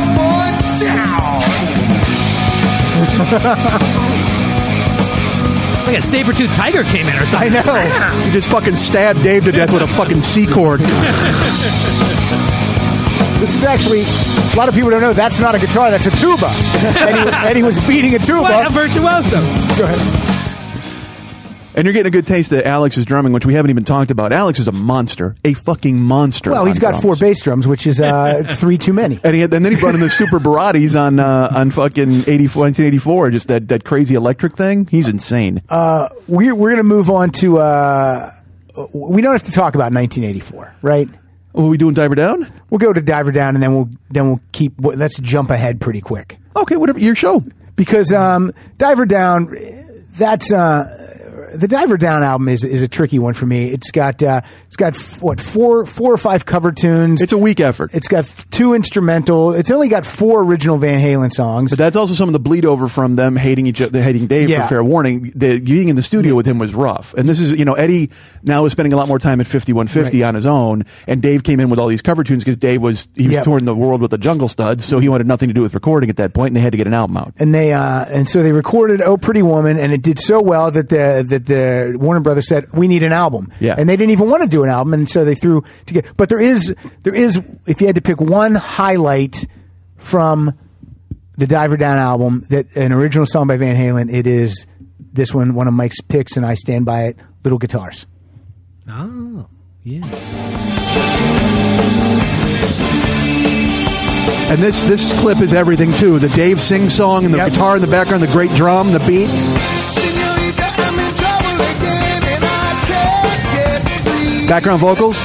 Speaker 7: poor boy down.
Speaker 3: Like a saber-toothed tiger came in or something.
Speaker 2: I know.
Speaker 6: You just fucking stabbed Dave to death with a fucking C chord.
Speaker 2: This is actually, a lot of people don't know, that's not a guitar, that's a tuba. and he was beating a tuba.
Speaker 3: What a virtuoso.
Speaker 2: Go ahead.
Speaker 6: And you're getting a good taste of Alex's drumming, which we haven't even talked about. Alex is a monster, a fucking monster.
Speaker 2: Well, he's
Speaker 6: on
Speaker 2: got
Speaker 6: drums.
Speaker 2: 4 bass drums, which is 3 too many.
Speaker 6: And then he brought in the Super Barattis on fucking 1984, just that crazy electric thing. He's insane.
Speaker 2: We're going to move on to, we don't have to talk about 1984, right?
Speaker 6: What are we doing, Diver Down?
Speaker 2: We'll go to Diver Down, and then we'll keep, let's jump ahead pretty quick.
Speaker 6: Okay, whatever, your show.
Speaker 2: Because Diver Down, that's the Diver Down album is a tricky one for me. It's got what, four or five cover tunes.
Speaker 6: It's a weak effort.
Speaker 2: It's got 2 instrumental. It's only got 4 original Van Halen songs.
Speaker 6: But that's also some of the bleed over from them hating Dave
Speaker 2: Yeah.
Speaker 6: for Fair Warning. Being in the studio with him was rough. And this is, Eddie now is spending a lot more time at 5150 on his own, and Dave came in with all these cover tunes because Dave was touring the world with the Jungle Studs, so he wanted nothing to do with recording at that point, and they had to get an album out.
Speaker 2: And so they recorded "Oh Pretty Woman," and it did so well that the Warner Brothers said, "We need an album."
Speaker 6: Yeah.
Speaker 2: And they didn't even want to do an album, and so they threw together. But there is, if you had to pick one highlight from the Diver Down album, that an original song by Van Halen, it is this one of Mike's picks, and I stand by it. "Little Guitars."
Speaker 3: Oh, yeah.
Speaker 6: And this clip is everything too. The Dave sing song and the
Speaker 2: Yep.
Speaker 6: guitar in the background, the great drum, the beat. Background vocals.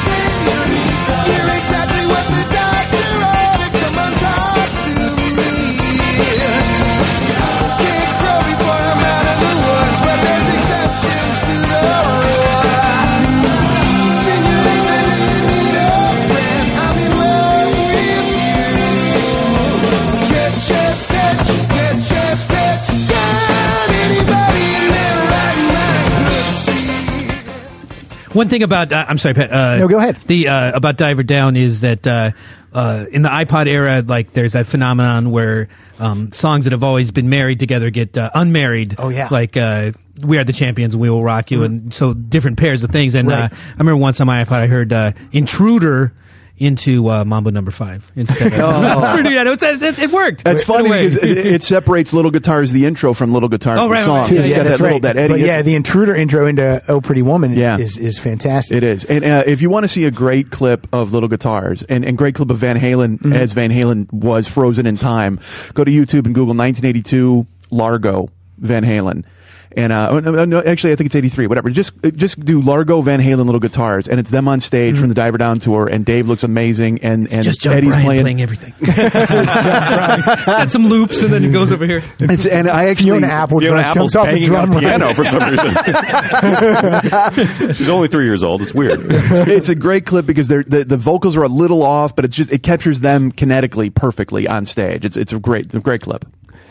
Speaker 3: One thing about I'm sorry, Pat.
Speaker 2: No, go ahead.
Speaker 3: The about Diver Down is that in the iPod era, like there's that phenomenon where songs that have always been married together get unmarried.
Speaker 2: Oh, yeah.
Speaker 3: Like "We Are the Champions" and "We Will Rock You," and so different pairs of things. And
Speaker 2: Right.
Speaker 3: I remember once on my iPod I heard "Intruder" into Mambo No. 5 instead of it worked.
Speaker 6: That's
Speaker 3: In a
Speaker 6: funny
Speaker 3: way.
Speaker 6: because it separates Little Guitars, the intro, from Little Guitars,
Speaker 3: Oh,
Speaker 6: the
Speaker 3: right,
Speaker 6: song.
Speaker 3: right, yeah,
Speaker 6: It's
Speaker 3: yeah,
Speaker 6: got
Speaker 2: that's
Speaker 6: that little
Speaker 2: right.
Speaker 6: that Eddie.
Speaker 2: But yeah, the Intruder intro into "Oh Pretty Woman"
Speaker 6: Yeah.
Speaker 2: is fantastic.
Speaker 6: It is. And if you want to see a great clip of Little Guitars and great clip of Van Halen as Van Halen was frozen in time, go to YouTube and Google 1982 Largo Van Halen. And no, actually, I think it's 83. Whatever. Just do Largo, Van Halen, Little Guitars, and it's them on stage from the Diver Down tour. And Dave looks amazing, and
Speaker 3: Just John
Speaker 6: Eddie's
Speaker 3: Bryan
Speaker 6: playing.
Speaker 3: playing everything. Got some loops, and then it goes over here.
Speaker 6: And I actually
Speaker 2: Fiona Apple
Speaker 4: Fiona
Speaker 2: comes
Speaker 4: Apple's
Speaker 2: off the
Speaker 4: banging on
Speaker 2: drum
Speaker 4: a piano for some reason. She's only 3 years old. It's weird.
Speaker 6: It's a great clip because the vocals are a little off, but it captures them kinetically perfectly on stage. It's a great clip.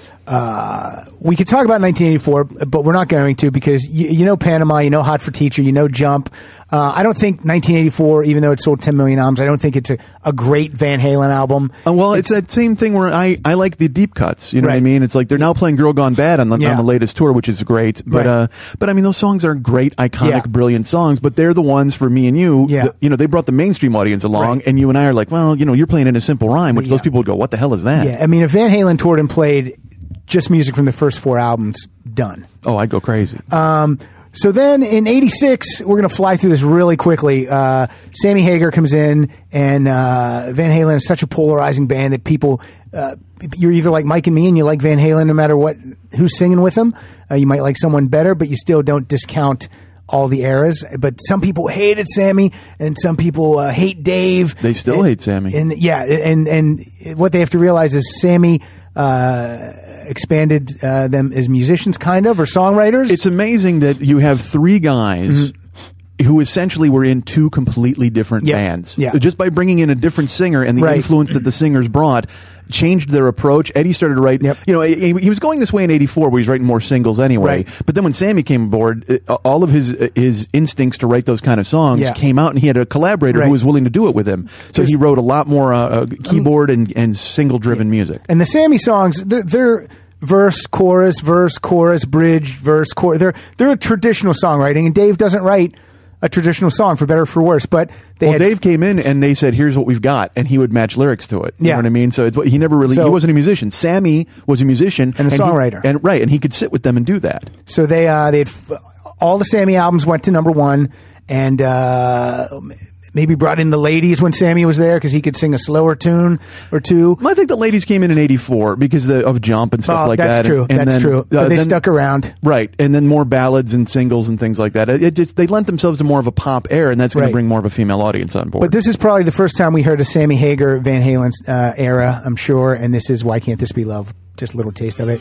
Speaker 2: We could talk about 1984, but we're not going to because you know Panama, you know Hot for Teacher, you know Jump. I don't think 1984, even though it sold 10 million albums, I don't think it's a great Van Halen album.
Speaker 6: Well, it's that same thing where I like the deep cuts. You know what I
Speaker 2: Right.
Speaker 6: mean? It's like they're now playing "Girl Gone Bad" on the latest tour, which is great. But
Speaker 2: Right.
Speaker 6: but I mean, those songs are great, iconic,
Speaker 2: Yeah.
Speaker 6: brilliant songs. But they're the ones for me and you.
Speaker 2: Yeah.
Speaker 6: They brought the mainstream audience along,
Speaker 2: Right.
Speaker 6: and you and I are like, well, you're playing in a simple rhyme, which those people would go, "What the hell is that?"
Speaker 2: Yeah, I mean, if Van Halen toured and played just music from the first 4 albums, done.
Speaker 6: Oh, I'd go crazy.
Speaker 2: So then in 86, we're going to fly through this really quickly. Sammy Hagar comes in, and Van Halen is such a polarizing band that people, you're either like Mike and me and you like Van Halen no matter who's singing with them. You might like someone better, but you still don't discount all the eras. But some people hated Sammy, and some people hate Dave.
Speaker 6: They still hate Sammy.
Speaker 2: And and what they have to realize is Sammy expanded them as musicians, kind of, or songwriters.
Speaker 6: It's amazing that you have 3 guys who essentially were in 2 completely different
Speaker 2: Yeah.
Speaker 6: bands.
Speaker 2: Yeah.
Speaker 6: Just by bringing in a different singer and the
Speaker 2: Right.
Speaker 6: influence that the singers brought changed their approach. Eddie started to write,
Speaker 2: Yep.
Speaker 6: he was going this way in 84 where he's writing more singles anyway.
Speaker 2: Right.
Speaker 6: But then when Sammy came aboard, all of his instincts to write those kind of songs
Speaker 2: Yeah.
Speaker 6: came out, and he had a collaborator
Speaker 2: Right.
Speaker 6: who was willing to do it with him. So he wrote a lot more keyboard and single-driven music.
Speaker 2: And the Sammy songs, they're verse, chorus, bridge, verse, chorus. They're a traditional songwriting, and Dave doesn't write a traditional song, for better or for worse. But
Speaker 6: Dave came in and they said, "Here's what we've got," and he would match lyrics to it. You know what I mean? So he never really he wasn't a musician. Sammy was a musician
Speaker 2: and a songwriter,
Speaker 6: and he could sit with them and do that.
Speaker 2: So they had all the Sammy albums went to number one, and maybe brought in the Ladies when Sammy was there because he could sing a slower tune or two.
Speaker 6: I think the Ladies came in '84 because of Jump and stuff like that.
Speaker 2: That's true. That's true. But they stuck around,
Speaker 6: right? And then more ballads and singles and things like that. They lent themselves to more of a pop air, and that's going to bring more of a female audience on board.
Speaker 2: But this is probably the first time we heard a Sammy Hagar Van Halen era, I'm sure. And this is Why Can't This Be Love? Just a little taste of it.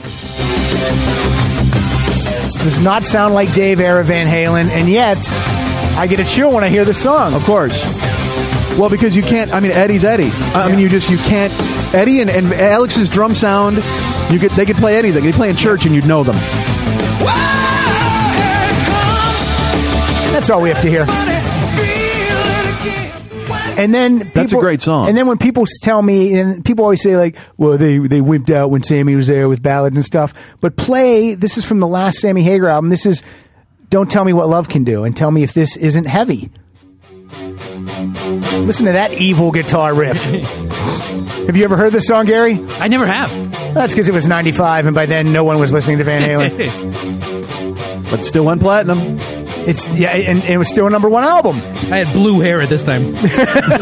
Speaker 2: This does not sound like Dave era Van Halen, and yet I get a chill when I hear this song.
Speaker 6: Of course. Well, because you can't. I mean, Eddie's Eddie. I mean, you can't. Eddie and Alex's drum sound. They could play anything. They play in church, and you'd know them.
Speaker 2: That's all we have to hear. And then
Speaker 6: that's a great song.
Speaker 2: And then when people tell me, and people always say like, well, they wimped out when Sammy was there with ballads and stuff. But this is from the last Sammy Hagar album. This is Don't Tell Me What Love Can Do, and tell me if this isn't heavy. Listen to that evil guitar riff. Have you ever heard this song, Gary?
Speaker 3: I never have.
Speaker 2: That's because it was 95, and by then no one was listening to Van Halen.
Speaker 6: But still went platinum.
Speaker 2: And it was still a number one album.
Speaker 3: I had blue hair at this time.
Speaker 7: I'll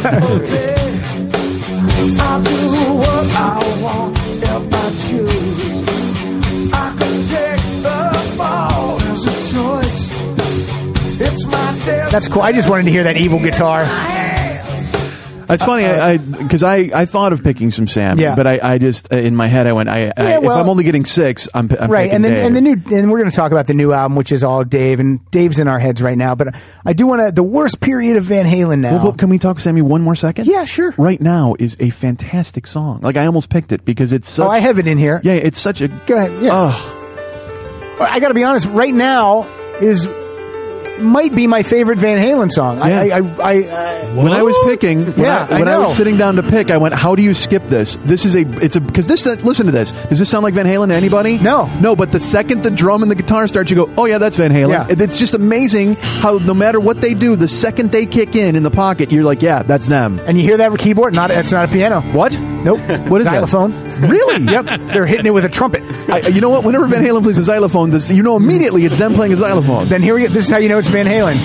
Speaker 7: do what I want if I choose. I can take the fall as a choice. It's my destiny.
Speaker 2: That's cool. I just wanted to hear that evil guitar.
Speaker 6: It's funny, because I thought of picking some Sammy, but I just if I'm only getting 6, I'm
Speaker 2: right.
Speaker 6: picking Dave.
Speaker 2: And we're going to talk about the new album, which is all Dave, and Dave's in our heads right now. But I do want the worst period of Van Halen now.
Speaker 6: Well, can we talk Sammy one more second?
Speaker 2: Yeah, sure.
Speaker 6: Right Now is a fantastic song. Like, I almost picked it because it's such.
Speaker 2: I have it in here.
Speaker 6: Yeah, it's such a.
Speaker 2: Go ahead. Yeah. I got to be honest. Right Now might be my favorite Van Halen song.
Speaker 6: Yeah. When I was picking, when I was sitting down to pick, I went, "How do you skip this? This is because this. Listen to this. Does this sound like Van Halen to anybody?
Speaker 2: No.
Speaker 6: But the second the drum and the guitar starts, you go, "Oh yeah, that's Van Halen."
Speaker 2: Yeah.
Speaker 6: It's just amazing how no matter what they do, the second they kick in the pocket, you're like, "Yeah, that's them."
Speaker 2: And you hear that keyboard? It's not a piano.
Speaker 6: What?
Speaker 2: Nope.
Speaker 6: What is
Speaker 2: xylophone?
Speaker 6: That? Really?
Speaker 2: Yep. They're hitting it with a trumpet.
Speaker 6: You know what? Whenever Van Halen plays a xylophone, you know immediately it's them playing a xylophone.
Speaker 2: Then here we go. This is how you know it's Van Halen.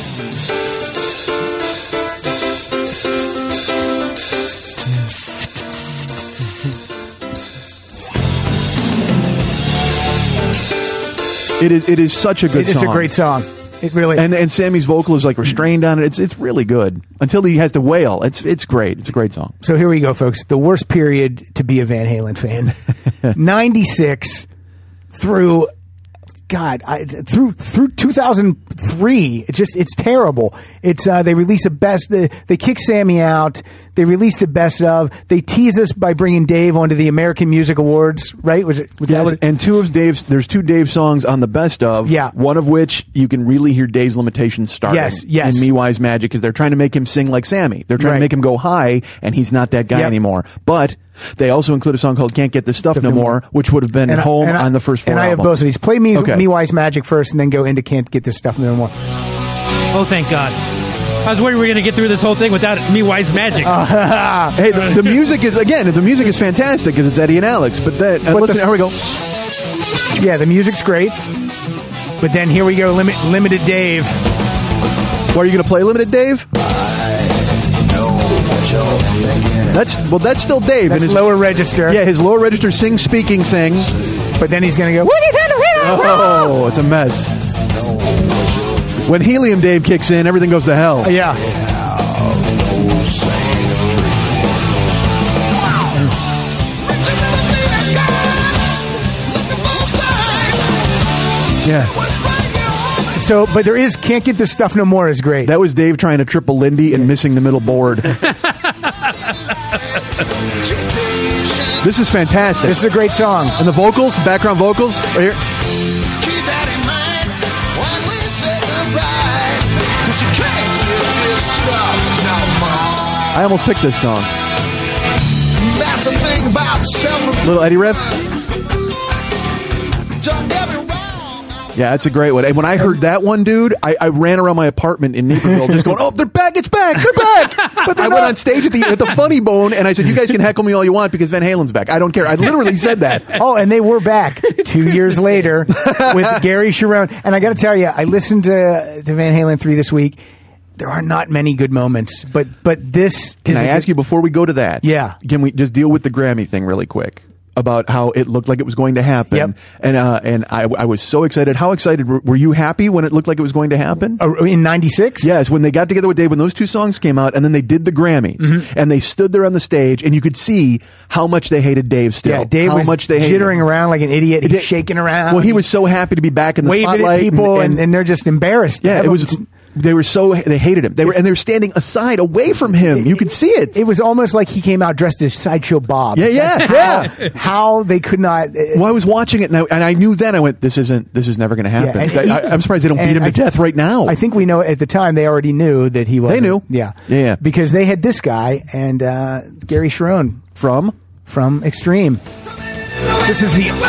Speaker 6: It is such a good song.
Speaker 2: It's a great song. It really
Speaker 6: and Sammy's vocal is like restrained on it. It's really good until he has to wail. It's great. It's a great song.
Speaker 2: So here we go, folks. The worst period to be a Van Halen fan: 96 through. Through 2003, it's terrible. They release a best. They kick Sammy out. They released a best of. They tease us by bringing Dave onto the American Music Awards. Right?
Speaker 6: And there's 2 Dave songs on the best of.
Speaker 2: Yeah.
Speaker 6: One of which you can really hear Dave's limitations starting.
Speaker 2: Yes.
Speaker 6: In Me Wise Magic, because they're trying to make him sing like Sammy. They're trying to make him go high, and he's not that guy anymore. But they also include a song called "Can't Get This Stuff No More," which would have been on the first 4
Speaker 2: And I have
Speaker 6: albums.
Speaker 2: both of these. Play Me Wise Magic first, and then go into "Can't Get This Stuff No More."
Speaker 3: Oh, thank God. I was worried we were going to get through this whole thing without Me Wise Magic.
Speaker 6: Hey, the music is fantastic because it's Eddie and Alex. But here we go.
Speaker 2: Yeah, the music's great. But then here we go, Limited Dave.
Speaker 6: What are you going to play, Limited Dave? That's still Dave.
Speaker 2: That's
Speaker 6: in his
Speaker 2: lower register.
Speaker 6: Yeah, his lower register speaking thing.
Speaker 2: But then he's going to go.
Speaker 6: Oh, it's a mess. When Helium Dave kicks in, everything goes to hell.
Speaker 2: Yeah.
Speaker 6: Yeah.
Speaker 2: So, but there is "Can't Get This Stuff No More" is great.
Speaker 6: That was Dave trying to triple Lindy and missing the middle board. This is fantastic.
Speaker 2: This is a great song.
Speaker 6: And the vocals, background vocals, right here.
Speaker 7: Keep that in mind when we say goodbye, 'cause you can't get this stuff no more.
Speaker 6: I almost picked this song.
Speaker 7: That's the thing about self.
Speaker 6: Little Eddie riff.
Speaker 7: Don't get me wrong.
Speaker 6: Yeah, that's a great one. And when I heard that one, dude, I ran around my apartment in Naperville just going, "Oh, they're back! It's back! They're back!" But I went on stage at the Funny Bone and I said, "You guys can heckle me all you want because Van Halen's back. I don't care." I literally said that.
Speaker 2: Oh, and they were back 2 years later with Gary Cherone. And I got to tell you, I listened to Van Halen 3 this week. There are not many good moments, but this.
Speaker 6: Can I ask you before we go to that?
Speaker 2: Yeah.
Speaker 6: Can we just deal with the Grammy thing really quick? About how it looked like it was going to happen.
Speaker 2: Yep.
Speaker 6: And I was so excited. How excited were you happy when it looked like it was going to happen?
Speaker 2: In 96?
Speaker 6: Yes, when they got together with Dave, when those two songs came out, and then they did the Grammys, and they stood there on the stage, and you could see how much they hated Dave still.
Speaker 2: Yeah, Dave
Speaker 6: how
Speaker 2: was
Speaker 6: much they hated
Speaker 2: jittering
Speaker 6: him.
Speaker 2: around like an idiot. He's shaking around.
Speaker 6: Well, he was so happy to be back in the
Speaker 2: waving
Speaker 6: spotlight.
Speaker 2: at people, and they're just embarrassed.
Speaker 6: Yeah, it was. They hated him. They were standing aside, away from him. You could see it.
Speaker 2: It was almost like he came out dressed as Sideshow Bob.
Speaker 6: Yeah.
Speaker 2: How they could not.
Speaker 6: Well, I was watching it, and I knew then. I went, "This is never going to happen."
Speaker 2: Yeah, and
Speaker 6: I'm surprised they don't beat him to death right now.
Speaker 2: I think we know at the time they already knew that he was.
Speaker 6: They knew.
Speaker 2: Yeah. Because they had this guy and Gary Cherone from Extreme. This is the.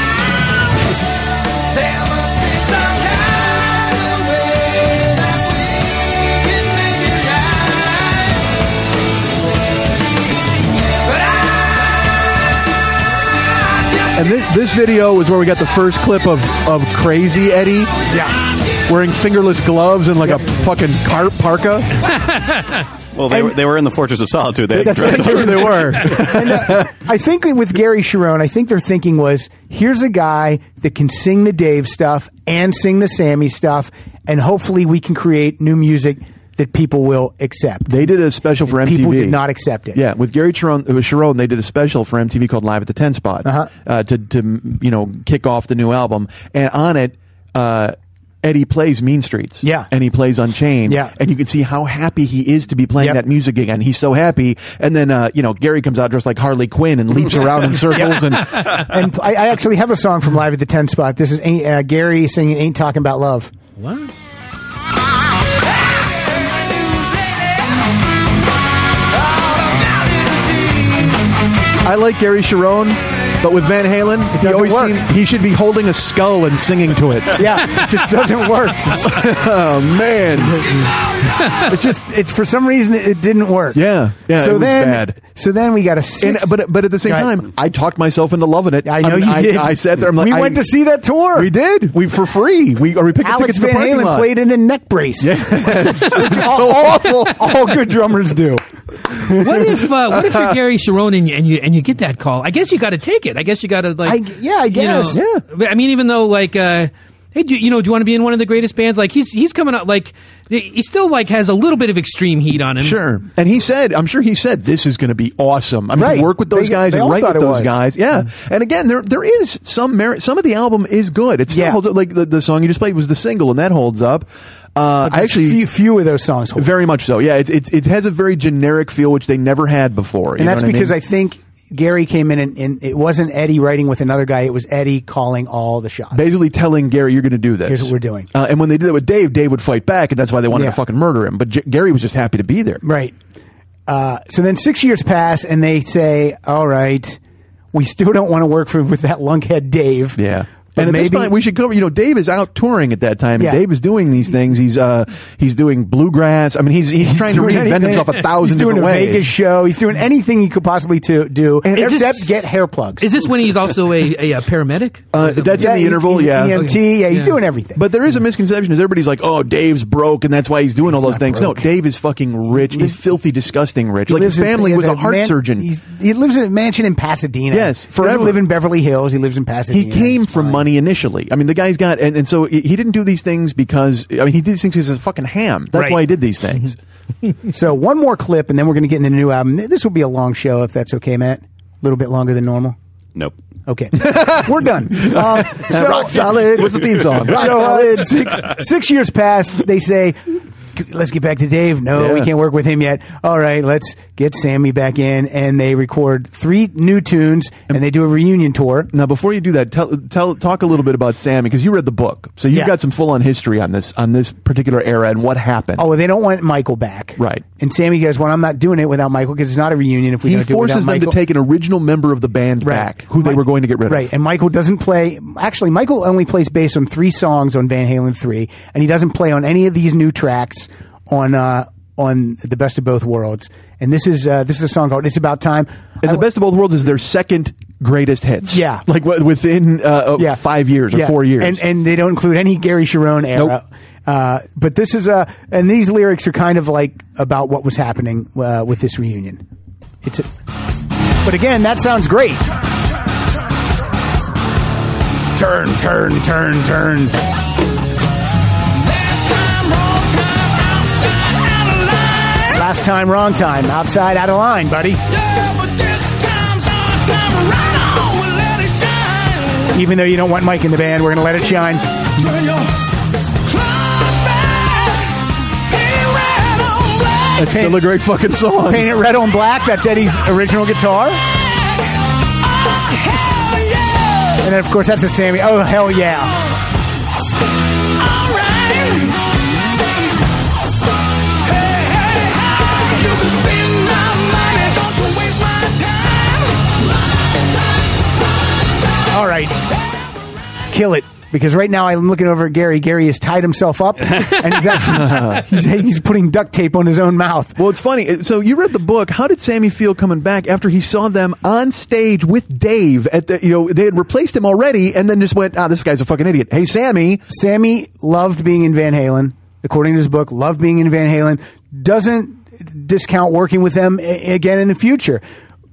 Speaker 6: And this video was where we got the first clip of Crazy Eddie.
Speaker 2: Yeah.
Speaker 6: Wearing fingerless gloves and like a fucking carp parka.
Speaker 4: Well, they were in the Fortress of Solitude.
Speaker 6: That's true, they were.
Speaker 2: And, I think with Gary Cherone, I think their thinking was, here's a guy that can sing the Dave stuff and sing the Sammy stuff, and hopefully we can create new music that people will accept.
Speaker 6: They did a special for MTV.
Speaker 2: People did not accept it.
Speaker 6: Yeah, with Gary Cherone, they did a special for MTV called Live at the 10 Spot to kick off the new album. And on it, Eddie plays Mean Streets.
Speaker 2: Yeah.
Speaker 6: And he plays Unchained.
Speaker 2: Yeah.
Speaker 6: And you can see how happy he is to be playing that music again. He's so happy. And then, Gary comes out dressed like Harley Quinn and leaps around in circles. And
Speaker 2: I actually have a song from Live at the 10 Spot. This is Gary singing Ain't Talking About Love.
Speaker 3: What?
Speaker 6: I like Gary Cherone, but with Van Halen, he should be holding a skull and singing to it.
Speaker 2: Yeah, it just doesn't work.
Speaker 6: Oh, man.
Speaker 2: It's for some reason it didn't work.
Speaker 6: Yeah,
Speaker 2: so
Speaker 6: it was bad.
Speaker 2: So then we got a six.
Speaker 6: But at the same time, I talked myself into loving it.
Speaker 2: I know you did.
Speaker 6: I sat there. I'm like,
Speaker 2: we went to see that tour.
Speaker 6: We did. For free. We picked
Speaker 2: Alex
Speaker 6: tickets to the
Speaker 2: Van
Speaker 6: parking
Speaker 2: Halen
Speaker 6: lot.
Speaker 2: played in a neck brace.
Speaker 6: It's so awful.
Speaker 2: All good drummers do.
Speaker 3: What if you're Gary Cherone and you get that call? I guess you got to take it. I guess you got to
Speaker 2: I guess.
Speaker 3: I mean, even though hey, do you want to be in one of the greatest bands? Like he's coming out he still has a little bit of extreme heat on him.
Speaker 6: Sure. And I'm sure he said this is going to be awesome. I mean,
Speaker 2: Right.
Speaker 6: to work with those guys
Speaker 2: they
Speaker 6: and
Speaker 2: all
Speaker 6: write
Speaker 2: thought
Speaker 6: with
Speaker 2: it
Speaker 6: those
Speaker 2: was.
Speaker 6: guys. Yeah. And again, there is some merit. Some of the album is good. It still holds up. Like the song you just played was the single, and that holds up. I actually
Speaker 2: few of those songs hold.
Speaker 6: very much so. Yeah. It has a very generic feel, which they never had before.
Speaker 2: And that's because I think Gary came in and it wasn't Eddie writing with another guy. It was Eddie calling all the shots.
Speaker 6: basically telling Gary, you're going to do this.
Speaker 2: Here's what we're doing.
Speaker 6: And when they did it with Dave would fight back, and that's why they wanted to fucking murder him. But Gary was just happy to be there.
Speaker 2: Right. So then 6 years pass, and they say, all right, we still don't want to work with that lunkhead Dave.
Speaker 6: Yeah.
Speaker 2: But
Speaker 6: And at this
Speaker 2: maybe
Speaker 6: point, we should cover. Dave is out touring at that time, and
Speaker 2: Yeah.
Speaker 6: Dave is doing these things. He's doing bluegrass. I mean, he's trying to
Speaker 2: doing
Speaker 6: reinvent
Speaker 2: anything.
Speaker 6: himself 1,000
Speaker 2: He's doing
Speaker 6: different
Speaker 2: a
Speaker 6: ways.
Speaker 2: Vegas show. He's doing anything he could possibly do, except get hair plugs.
Speaker 3: Is this when he's also a paramedic?
Speaker 6: That's in the interval,
Speaker 2: he's
Speaker 6: yeah.
Speaker 2: EMT, he's doing everything.
Speaker 6: But there is a misconception: is everybody's like, "Oh, Dave's broke, and that's why he's doing all those
Speaker 2: not
Speaker 6: things."
Speaker 2: broke.
Speaker 6: No, Dave is fucking rich. He's filthy, disgusting rich. Like his
Speaker 2: lives in-
Speaker 6: family
Speaker 2: he
Speaker 6: was
Speaker 2: has
Speaker 6: a heart surgeon.
Speaker 2: He lives in a mansion in Pasadena.
Speaker 6: Yes,
Speaker 2: He
Speaker 6: forever.
Speaker 2: doesn't live in Beverly Hills. He lives in Pasadena.
Speaker 6: He came
Speaker 2: It's
Speaker 6: from
Speaker 2: fine.
Speaker 6: money initially. I mean, the guy's got, and so he didn't do these things because, I mean, he did these things as a fucking ham. That's
Speaker 2: Right.
Speaker 6: why he did these things.
Speaker 2: So one more clip, and then we're going to get into the new album. This will be a long show, if that's okay, Matt. A little bit longer than normal.
Speaker 4: Nope.
Speaker 2: Okay, we're done. So
Speaker 6: Rock solid. What's the theme song? Rock
Speaker 2: So
Speaker 6: solid.
Speaker 2: 6 years pass. They say let's get back to Dave. No, we
Speaker 6: Yeah.
Speaker 2: can't work with him yet. All right, let's get Sammy back in, and they record 3 new tunes, and they do a reunion tour.
Speaker 6: Now, before you do that, talk a little bit about Sammy, because you read the book, so you've
Speaker 2: Yeah.
Speaker 6: got some full-on history on this particular era and what happened.
Speaker 2: Oh, well, they don't want Michael back,
Speaker 6: Right.
Speaker 2: And Sammy goes, "Well, I'm not doing it without Michael because it's not a reunion if we
Speaker 6: He
Speaker 2: don't do it
Speaker 6: forces
Speaker 2: without
Speaker 6: them
Speaker 2: Michael."
Speaker 6: to take an original member of the band back, who they were going to get rid of.
Speaker 2: Right, and Michael doesn't play. Actually, Michael only plays bass on 3 songs on Van Halen 3, and he doesn't play on any of these new tracks on The Best of Both Worlds. And this is a song called "It's About Time."
Speaker 6: And The Best of Both Worlds is their second greatest hits.
Speaker 2: Yeah.
Speaker 6: Like within 5 years or 4 years.
Speaker 2: and they don't include any Gary Sharon era. But this is and these lyrics are kind of like about what was happening with this reunion. But again, that sounds great. Turn, turn, turn, turn. Last time, wrong time. Outside, out of line, buddy. Even though you don't want Mike in the band, we're going to let it shine.
Speaker 6: It's still a great fucking song.
Speaker 2: Paint It Red on Black. That's Eddie's original guitar. And then, of course, that's a Sammy. Oh, hell yeah. All right. Kill it. Because right now I'm looking over at Gary. Gary has tied himself up, and he's actually he's putting duct tape on his own mouth.
Speaker 6: Well, it's funny. So you read the book. How did Sammy feel coming back after he saw them on stage with Dave? They had replaced him already, and then just went, this guy's a fucking idiot. Hey, Sammy.
Speaker 2: Sammy loved being in Van Halen. According to his book, loved being in Van Halen. Doesn't discount working with them again in the future.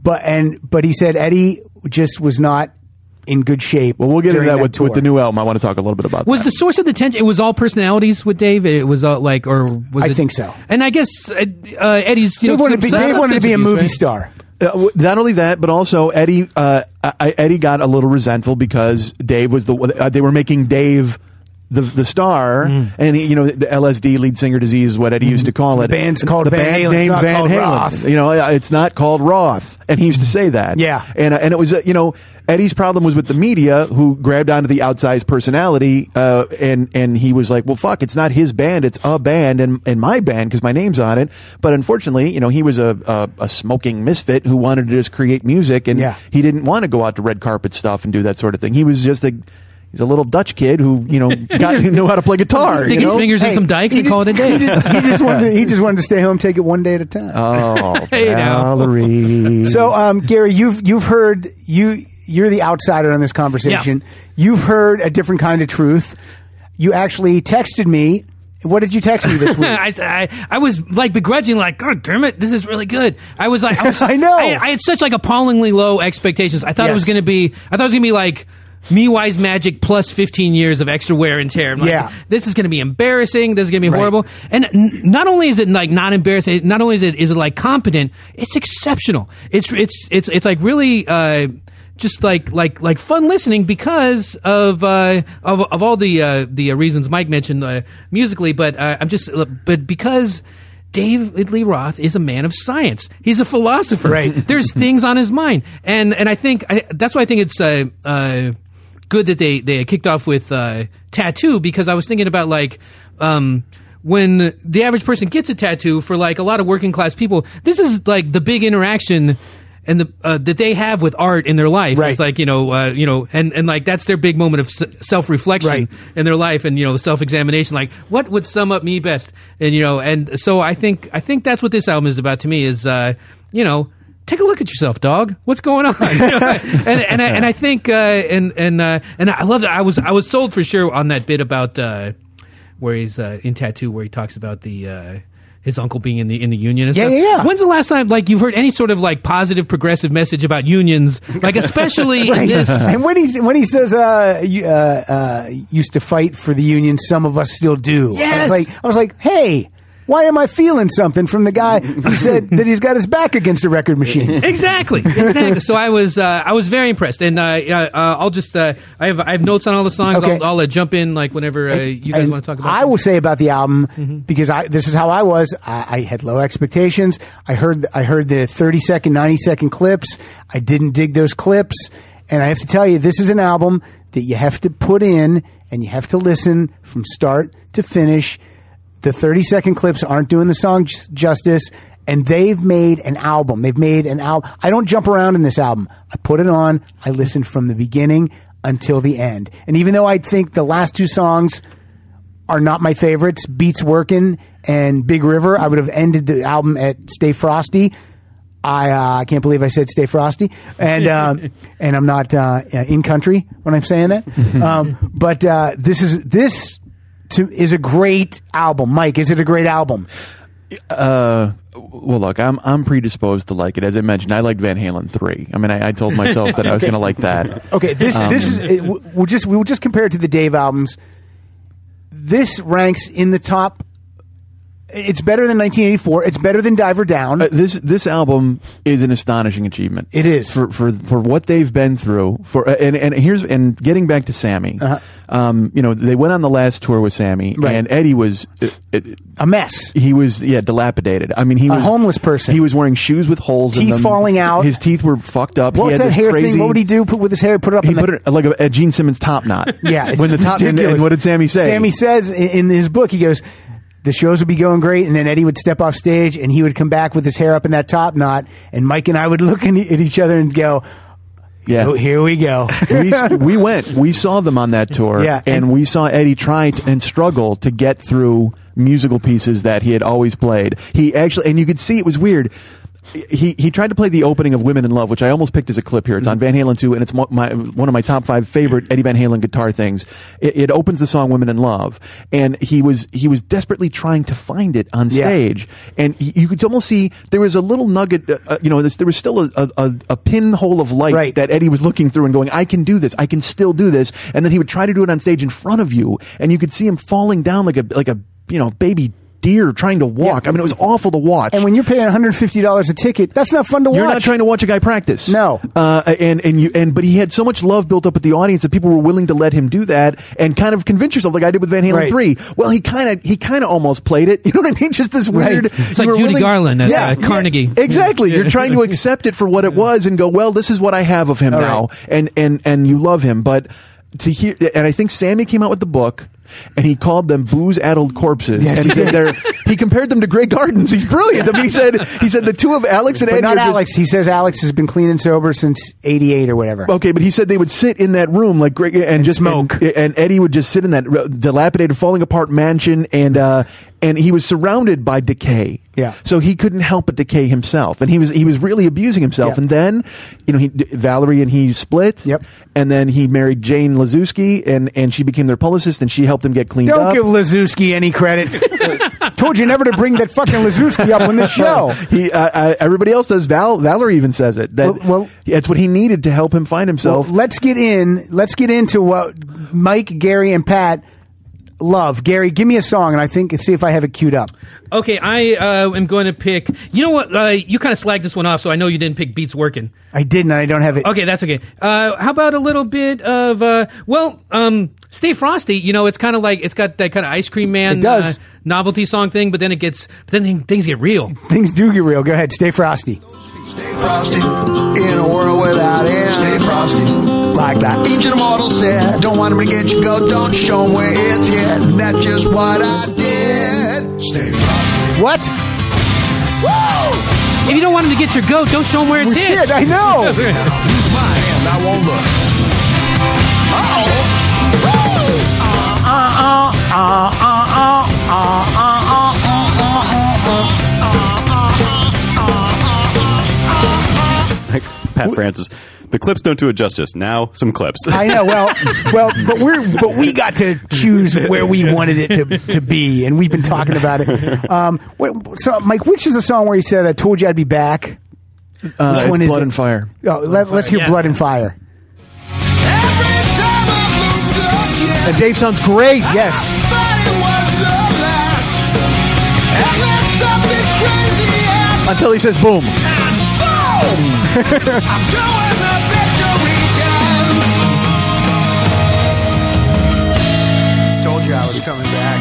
Speaker 2: But he said Eddie just was not in good shape.
Speaker 6: Well, we'll get into
Speaker 2: during
Speaker 6: that with the new album. I want to talk a little bit about
Speaker 3: Was
Speaker 6: that.
Speaker 3: the source of the tension? It was all personalities with Dave. It was all like, or was
Speaker 2: I
Speaker 3: it?
Speaker 2: think so.
Speaker 3: And I guess Eddie's.
Speaker 2: Dave wanted to be a movie star.
Speaker 6: Not only that, but also Eddie got a little resentful because Dave was they were making Dave the star, and the LSD, lead singer disease, is what Eddie used to call it.
Speaker 2: The band's called
Speaker 6: the
Speaker 2: Van
Speaker 6: band's
Speaker 2: Halen.
Speaker 6: named
Speaker 2: It's not
Speaker 6: Van
Speaker 2: called
Speaker 6: Halen.
Speaker 2: Roth.
Speaker 6: It's not called Roth, and he used to say that.
Speaker 2: Yeah.
Speaker 6: and it was Eddie's problem was with the media, who grabbed onto the outsized personality, and he was like, well, fuck, it's not his band, it's a band, and my band, because my name's on it. But unfortunately, he was a smoking misfit who wanted to just create music, and he didn't want to go out to red carpet stuff and do that sort of thing. He was just he's a little Dutch kid who, knew how to play guitar.
Speaker 3: Stick his fingers in some dikes and call it a day.
Speaker 2: He just wanted to stay home, take it one day at a time.
Speaker 6: Oh,
Speaker 3: Hey, now.
Speaker 6: Valerie.
Speaker 2: So, Gary, you've heard you're the outsider in this conversation.
Speaker 3: Yeah.
Speaker 2: You've heard a different kind of truth. You actually texted me. What did you text me this week?
Speaker 3: I was like begrudging, like, God damn it, this is really good. I was like,
Speaker 2: I know.
Speaker 3: I had such like appallingly low expectations. I thought it was going to be like Me-Wise Magic plus 15 years of extra wear and tear. I'm like, this is going to be embarrassing. This is going to be horrible. And not only is it like not embarrassing, not only is it like competent, it's exceptional. It's like really just like fun listening because of all the reasons Mike mentioned musically, but because Dave Lee Roth is a man of science. He's a philosopher.
Speaker 2: Right. There's
Speaker 3: things on his mind, and I think that's why I think it's good that they kicked off with Tattoo, because I was thinking about like when the average person gets a tattoo, for like a lot of working class people, this is like the big interaction and that they have with art in their life.
Speaker 2: Right.
Speaker 3: It's like, and like that's their big moment of self-reflection in their life, and self-examination, like what would sum up me best, and so I think that's what this album is about to me, is take a look at yourself, dog. What's going on? and I think and I love that. I was sold for sure on that bit about where he's in Tattoo, where he talks about his uncle being in the union and stuff.
Speaker 2: Yeah.
Speaker 3: When's the last time like you've heard any sort of like positive progressive message about unions, like especially in this?
Speaker 2: And when he says used to fight for the union, some of us still do.
Speaker 3: Yes.
Speaker 2: I was like, hey, Why am I feeling something from the guy who said that he's got his back against a record machine?
Speaker 3: Exactly. So I was very impressed, and I'll just I have notes on all the songs.
Speaker 2: Okay.
Speaker 3: I'll jump in like whenever you guys
Speaker 2: And
Speaker 3: want to talk about.
Speaker 2: I will say about the album, because this is how I was. I had low expectations. I heard the 30-second, 90-second clips. I didn't dig those clips, and I have to tell you, this is an album that you have to put in and you have to listen from start to finish. The 30-second clips aren't doing the song justice, and they've made an album. I don't jump around in this album. I put it on. I listen from the beginning until the end. And even though I think the last two songs are not my favorites, Beats Workin' and Big River, I would have ended the album at Stay Frosty. I can't believe I said Stay Frosty, and I'm not in country when I'm saying that. But this is a great album. Mike, is it a great album?
Speaker 6: Well, look, I'm predisposed to like it. As I mentioned, I liked Van Halen 3. I mean, I told myself that I was going to like that.
Speaker 2: Okay, this is we'll just compare it to the Dave albums. This ranks in the top. It's better than 1984. It's better than Diver Down.
Speaker 6: This album is an astonishing achievement.
Speaker 2: It is
Speaker 6: for what they've been through. And getting back to Sammy. They went on the last tour with Sammy,
Speaker 2: right.
Speaker 6: And Eddie was
Speaker 2: a mess.
Speaker 6: He was dilapidated. I mean, he was
Speaker 2: a homeless person.
Speaker 6: He was wearing shoes with holes in them.
Speaker 2: Teeth falling out.
Speaker 6: His teeth were fucked up.
Speaker 2: What was that hair thing? What would he do with his hair? Put it up.
Speaker 6: He put it like a Gene Simmons top knot.
Speaker 2: Yeah,
Speaker 6: when the top. And what did Sammy say?
Speaker 2: Sammy says in his book, he goes, the shows would be going great, and then Eddie would step off stage, and he would come back with his hair up in that top knot, and Mike and I would look at each other and go,
Speaker 6: yeah,
Speaker 2: here we go.
Speaker 6: We saw them on that tour,
Speaker 2: yeah,
Speaker 6: and we saw Eddie try and struggle to get through musical pieces that he had always played. He actually, and you could see it was weird. He tried to play the opening of Women in Love, which I almost picked as a clip here. It's on Van Halen 2, and it's one of my top 5 favorite Eddie Van Halen guitar things. It opens the song Women in Love, and he was desperately trying to find it on stage. Yeah. And you could almost see there was a little nugget, there was still a pinhole of light that Eddie was looking through and going, I can do this. I can still do this. And then he would try to do it on stage in front of you, and you could see him falling down like a baby deer trying to walk. Yeah. I mean, it was awful to watch.
Speaker 2: And when you're paying $150 a ticket, that's not fun to watch.
Speaker 6: You're not trying to watch a guy practice.
Speaker 2: No.
Speaker 6: But he had so much love built up at the audience that people were willing to let him do that and kind of convince yourself, like I did with Van Halen 3. Well, he kind of almost played it. You know what I mean? Just this weird.
Speaker 3: It's like Judy Garland at Carnegie.
Speaker 6: Yeah, exactly. You're trying to accept it for what it was and go, well, this is what I have of him now, and you love him, but to hear, and I think Sammy came out with the book. And he called them booze-addled corpses.
Speaker 2: Yes,
Speaker 6: and he compared them to Grey Gardens. He's brilliant. I mean, he said the two of Alex and Eddie.
Speaker 2: But not Alex. He says Alex has been clean and sober since '88 or whatever.
Speaker 6: Okay, but he said they would sit in that room like Greg and just
Speaker 2: smoke.
Speaker 6: And Eddie would just sit in that dilapidated, falling apart mansion, and he was surrounded by decay.
Speaker 2: Yeah.
Speaker 6: So he couldn't help but decay himself, and he was really abusing himself.
Speaker 2: Yeah.
Speaker 6: And then, Valerie and he split.
Speaker 2: Yep.
Speaker 6: And then he married Jane Lazuski, and she became their publicist, and she helped him get cleaned up.
Speaker 2: Don't give Lazuski any credit. Told you never to bring that fucking Lazuski up on this show.
Speaker 6: Everybody else does. Valerie even says it. That's what he needed to help him find himself.
Speaker 2: Well, let's get into what Mike, Gary, and Pat love. Gary, give me a song, and see if I have it queued up.
Speaker 3: Okay, I am going to pick. You know what? You kind of slagged this one off, so I know you didn't pick Beats Workin'.
Speaker 2: I didn't. I don't have it.
Speaker 3: Okay, that's okay. How about a little bit of Stay Frosty? It's kind of like it's got that kind of Ice Cream Man novelty song thing, but then things get real.
Speaker 2: Things do get real. Go ahead, Stay Frosty.
Speaker 7: Stay frosty in a world without end. Stay frosty. Like that ancient immortal said, don't want him to get you go, don't show him where it's hid. That's just what I did. Stay frosty.
Speaker 2: What?
Speaker 3: Woo! If you don't want him to get your goat, don't show him where it's hid.
Speaker 2: I know.
Speaker 7: Use my hand, I won't look.
Speaker 4: Pat Francis. The clips don't do it justice. Now, some clips.
Speaker 2: I know. But we got to choose where we wanted it to be, and we've been talking about it. So, Mike, which is a song where he said, "I told you I'd be back"? Which one is
Speaker 6: Blood
Speaker 2: it?
Speaker 6: and Fire.
Speaker 2: Oh, let's hear Blood and Fire.
Speaker 6: And Dave sounds great.
Speaker 2: Yes.
Speaker 7: And then something crazy happened.
Speaker 6: Until he says boom.
Speaker 7: Boom! I'm doing the victory dance.
Speaker 2: Told you I was coming back.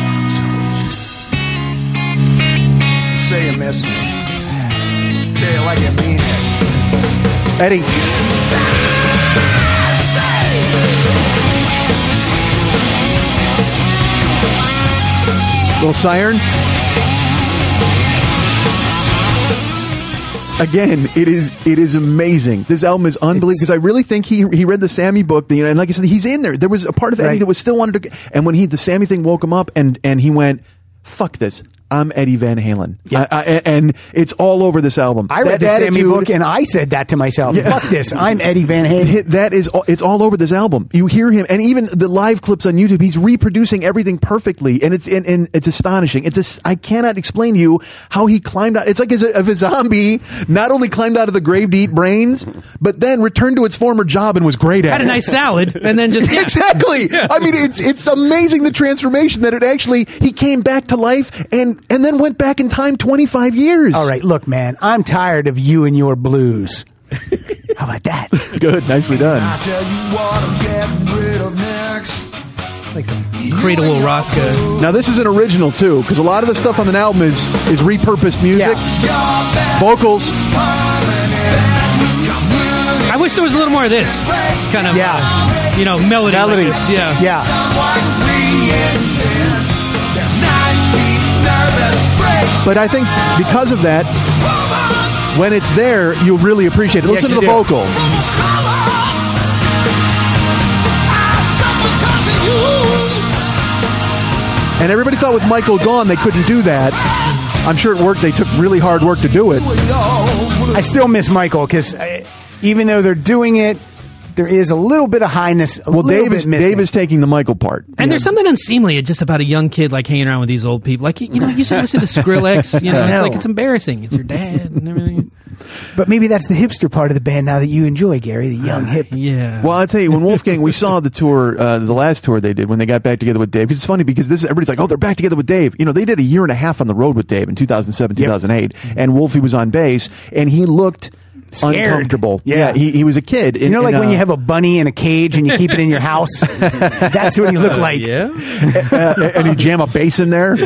Speaker 2: Say you miss me. Say it like you mean it.
Speaker 6: Eddie. Little siren. Again, it is amazing. This album is unbelievable because I really think he read the Sammy book, and like I said, he's in there. There was a part of Eddie
Speaker 2: Right.
Speaker 6: that was still wanted to, and when the Sammy thing woke him up, and he went, "Fuck this, I'm Eddie Van Halen," and it's all over this album.
Speaker 2: I read the
Speaker 6: That
Speaker 2: Sammy
Speaker 6: attitude-
Speaker 2: book and I said that to myself. Fuck this. I'm Eddie Van Halen.
Speaker 6: That is, it's all over this album. You hear him, and even the live clips on YouTube, he's reproducing everything perfectly, and it's astonishing. I cannot explain to you how he climbed out. It's like if a zombie not only climbed out of the grave to eat brains, but then returned to its former job and was great at
Speaker 3: Had
Speaker 6: it.
Speaker 3: a nice salad, and then just
Speaker 6: Exactly. I mean, it's amazing the transformation that he came back to life and then went back in time 25 years.
Speaker 2: All right, look, man, I'm tired of you and your blues. How about that?
Speaker 6: Good. Nicely done.
Speaker 7: I tell you what I'm getting rid of next.
Speaker 3: like some Cradle Will Rock.
Speaker 6: Now this is an original too, because a lot of the stuff on the album is repurposed music, vocals.
Speaker 3: I wish there was a little more of this kind of, melody.
Speaker 6: Melodies.
Speaker 3: Like this. Yeah.
Speaker 2: Yeah.
Speaker 6: But I think because of that, when it's there, you'll really appreciate it. Listen
Speaker 2: Yes,
Speaker 6: to the
Speaker 2: you do.
Speaker 6: vocal. And everybody thought with Michael gone, they couldn't do that. I'm sure it worked. They took really hard work to do it.
Speaker 2: I still miss Michael because even though they're doing it, there is a little bit of highness.
Speaker 6: Well, Dave is taking the Michael part.
Speaker 3: And there's something unseemly just about a young kid like hanging around with these old people. Like, you should listen to Skrillex. It's
Speaker 2: know.
Speaker 3: like it's embarrassing. It's your dad and everything.
Speaker 2: But maybe that's the hipster part of the band now that you enjoy, Gary, the young hip.
Speaker 3: Yeah.
Speaker 6: Well, I'll tell you, when Wolfgang, we saw the tour, the last tour they did when they got back together with Dave. Because it's funny because everybody's like, oh, they're back together with Dave. They did a year and a half on the road with Dave in 2007, 2008. And Wolfie was on bass, and he looked
Speaker 2: Scared.
Speaker 6: uncomfortable.
Speaker 2: Yeah.
Speaker 6: He was a kid.
Speaker 2: Like when you have a bunny in a cage and you keep it in your house? That's what he looked like.
Speaker 3: Yeah.
Speaker 6: and you jam a bass in there.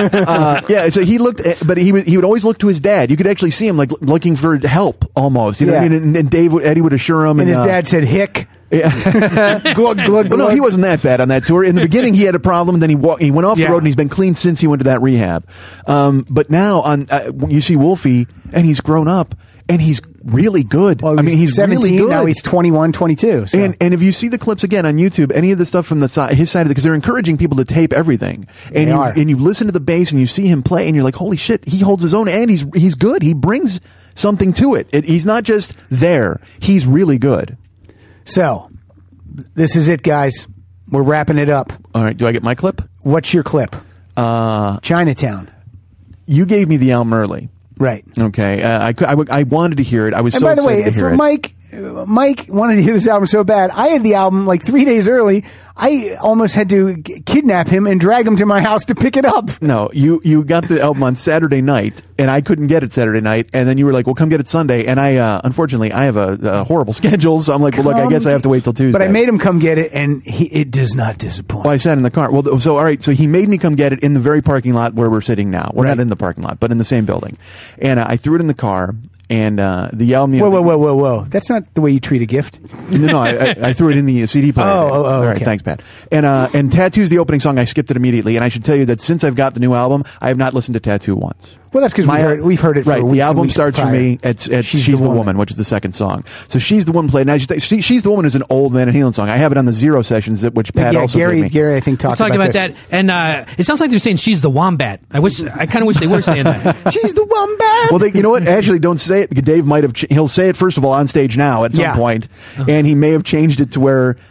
Speaker 6: So he looked, but he would always look to his dad. You could actually see him like looking for help almost. You know what I mean? And Eddie would assure him.
Speaker 2: And his dad said, "Hick."
Speaker 6: Yeah.
Speaker 2: Glug, glug,
Speaker 6: Well, no,
Speaker 2: glug.
Speaker 6: he wasn't that bad on that tour. In the beginning, he had a problem, and then he went off the
Speaker 2: Yeah.
Speaker 6: road, and he's been clean since he went to that rehab. But now, you see Wolfie, and he's grown up, and he's really good.
Speaker 2: Well,
Speaker 6: he's
Speaker 2: 17,
Speaker 6: really good.
Speaker 2: now he's 21, 22. So.
Speaker 6: And if you see the clips again on YouTube, any of the stuff from his side of it, because they're encouraging people to tape everything, and you listen to the bass and you see him play, and you're like, holy shit, he holds his own, and he's good. He brings something to it. He's not just there; he's really good.
Speaker 2: So, this is it, guys. We're wrapping it up.
Speaker 6: All right, do I get my clip?
Speaker 2: What's your clip? Chinatown.
Speaker 6: You gave me the album early.
Speaker 2: Right.
Speaker 6: Okay, I wanted to hear it. I was
Speaker 2: And
Speaker 6: so
Speaker 2: by the
Speaker 6: excited
Speaker 2: way,
Speaker 6: to hear
Speaker 2: for
Speaker 6: it.
Speaker 2: Mike wanted to hear this album so bad. I had the album like 3 days early. I almost had to kidnap him and drag him to my house to pick it up.
Speaker 6: No, you got the album on Saturday night, and I couldn't get it Saturday night, and then you were like, well, come get it Sunday, and I, unfortunately, I have a horrible schedule, so I'm like, well, look, I guess I have to wait till Tuesday.
Speaker 2: But I made him come get it, and it does not disappoint.
Speaker 6: Well, I sat in the car. Well, so all right, so he made me come get it in the very parking lot where we're sitting now. We're
Speaker 2: Right.
Speaker 6: not in the parking lot, but in the same building. And I threw it in the car, and the album.
Speaker 2: Whoa. That's not the way you treat a gift.
Speaker 6: No, I threw it in the CD player.
Speaker 2: Oh,
Speaker 6: All right,
Speaker 2: okay.
Speaker 6: thanks, Pat. And Tattoo's the opening song. I skipped it immediately, and I should tell you that since I've got the new album, I have not listened to Tattoo once.
Speaker 2: Well, that's because we've heard it for
Speaker 6: right.
Speaker 2: weeks
Speaker 6: The
Speaker 2: and
Speaker 6: album
Speaker 2: weeks
Speaker 6: starts for
Speaker 2: prior.
Speaker 6: me at She's the Woman, which is the second song. So She's the Woman played. Now, She's the Woman is an old Van Halen song. I have it on the Zero sessions, which Pat also gave me.
Speaker 2: Gary, I think,
Speaker 3: We'll
Speaker 2: talked
Speaker 3: talk about
Speaker 2: this.
Speaker 3: that. And it sounds like they're saying she's the wombat. I kind of wish they were saying that.
Speaker 2: She's the wombat.
Speaker 6: Well, you know what? Actually, don't say it because Dave might have. He'll say it first of all on stage now at some
Speaker 2: Yeah.
Speaker 6: point, and he may have changed it to where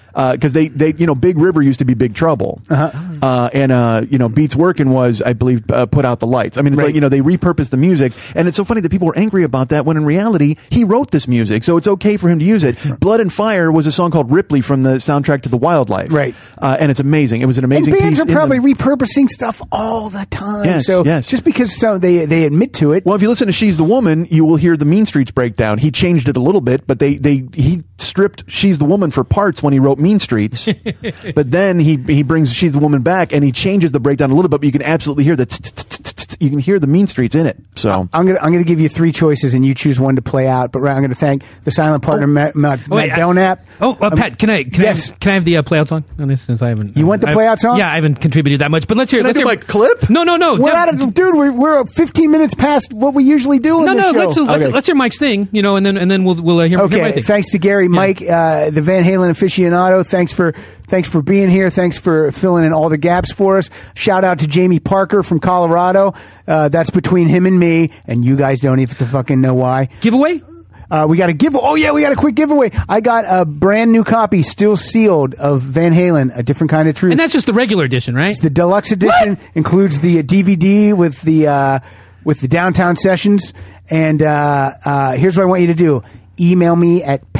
Speaker 6: because they Big River used to be Big Trouble, and Beats Workin' was, I believe, Put Out the Lights. I mean, it's
Speaker 2: Right.
Speaker 6: like they repurposed the music, and it's so funny that people were angry about that when in reality he wrote this music, so it's okay for him to use it. Blood and Fire was a song called Ripley from the soundtrack to The Wildlife,
Speaker 2: Right.
Speaker 6: And it's amazing. It was an
Speaker 2: And
Speaker 6: amazing
Speaker 2: bands
Speaker 6: piece.
Speaker 2: are probably repurposing stuff all the time.
Speaker 6: Yes,
Speaker 2: so
Speaker 6: yes.
Speaker 2: just because they admit to it.
Speaker 6: Well, if you listen to She's the Woman, you will hear the Mean Streets breakdown. He changed it a little bit, but he stripped She's the Woman for parts when he wrote Mean Streets. But then he brings She's the Woman back and he changes the breakdown a little bit, but you can absolutely hear you can hear the Mean Streets in it. So
Speaker 2: I'm gonna give you 3 choices and you choose one to play out. But I'm gonna thank the silent partner Matt Belknap.
Speaker 3: Pat, can I
Speaker 2: yes.
Speaker 3: can I have the playout song on this since I haven't?
Speaker 2: You want the playout song?
Speaker 3: Yeah, I haven't contributed that much, but let's hear.
Speaker 6: Can I
Speaker 3: let's
Speaker 6: do
Speaker 3: hear
Speaker 6: my clip?
Speaker 3: No.
Speaker 2: We're out of dude. We're 15 minutes past what we usually do.
Speaker 3: No,
Speaker 2: on the show.
Speaker 3: let's hear Mike's thing, and then we'll hear.
Speaker 2: Okay,
Speaker 3: hear my thing.
Speaker 2: thanks to Gary, Mike, the Van Halen aficionado. Thanks for being here. Thanks for filling in all the gaps for us. Shout out to Jamie Parker from Colorado. That's between him and me, and you guys don't even fucking know why.
Speaker 3: Giveaway.
Speaker 2: We got a quick giveaway. I got a brand new copy, still sealed, of Van Halen, A Different Kind of Truth.
Speaker 3: And that's just the regular edition, right?
Speaker 2: It's the deluxe edition. Includes the DVD with the downtown sessions. And here's what I want you to do. Email me at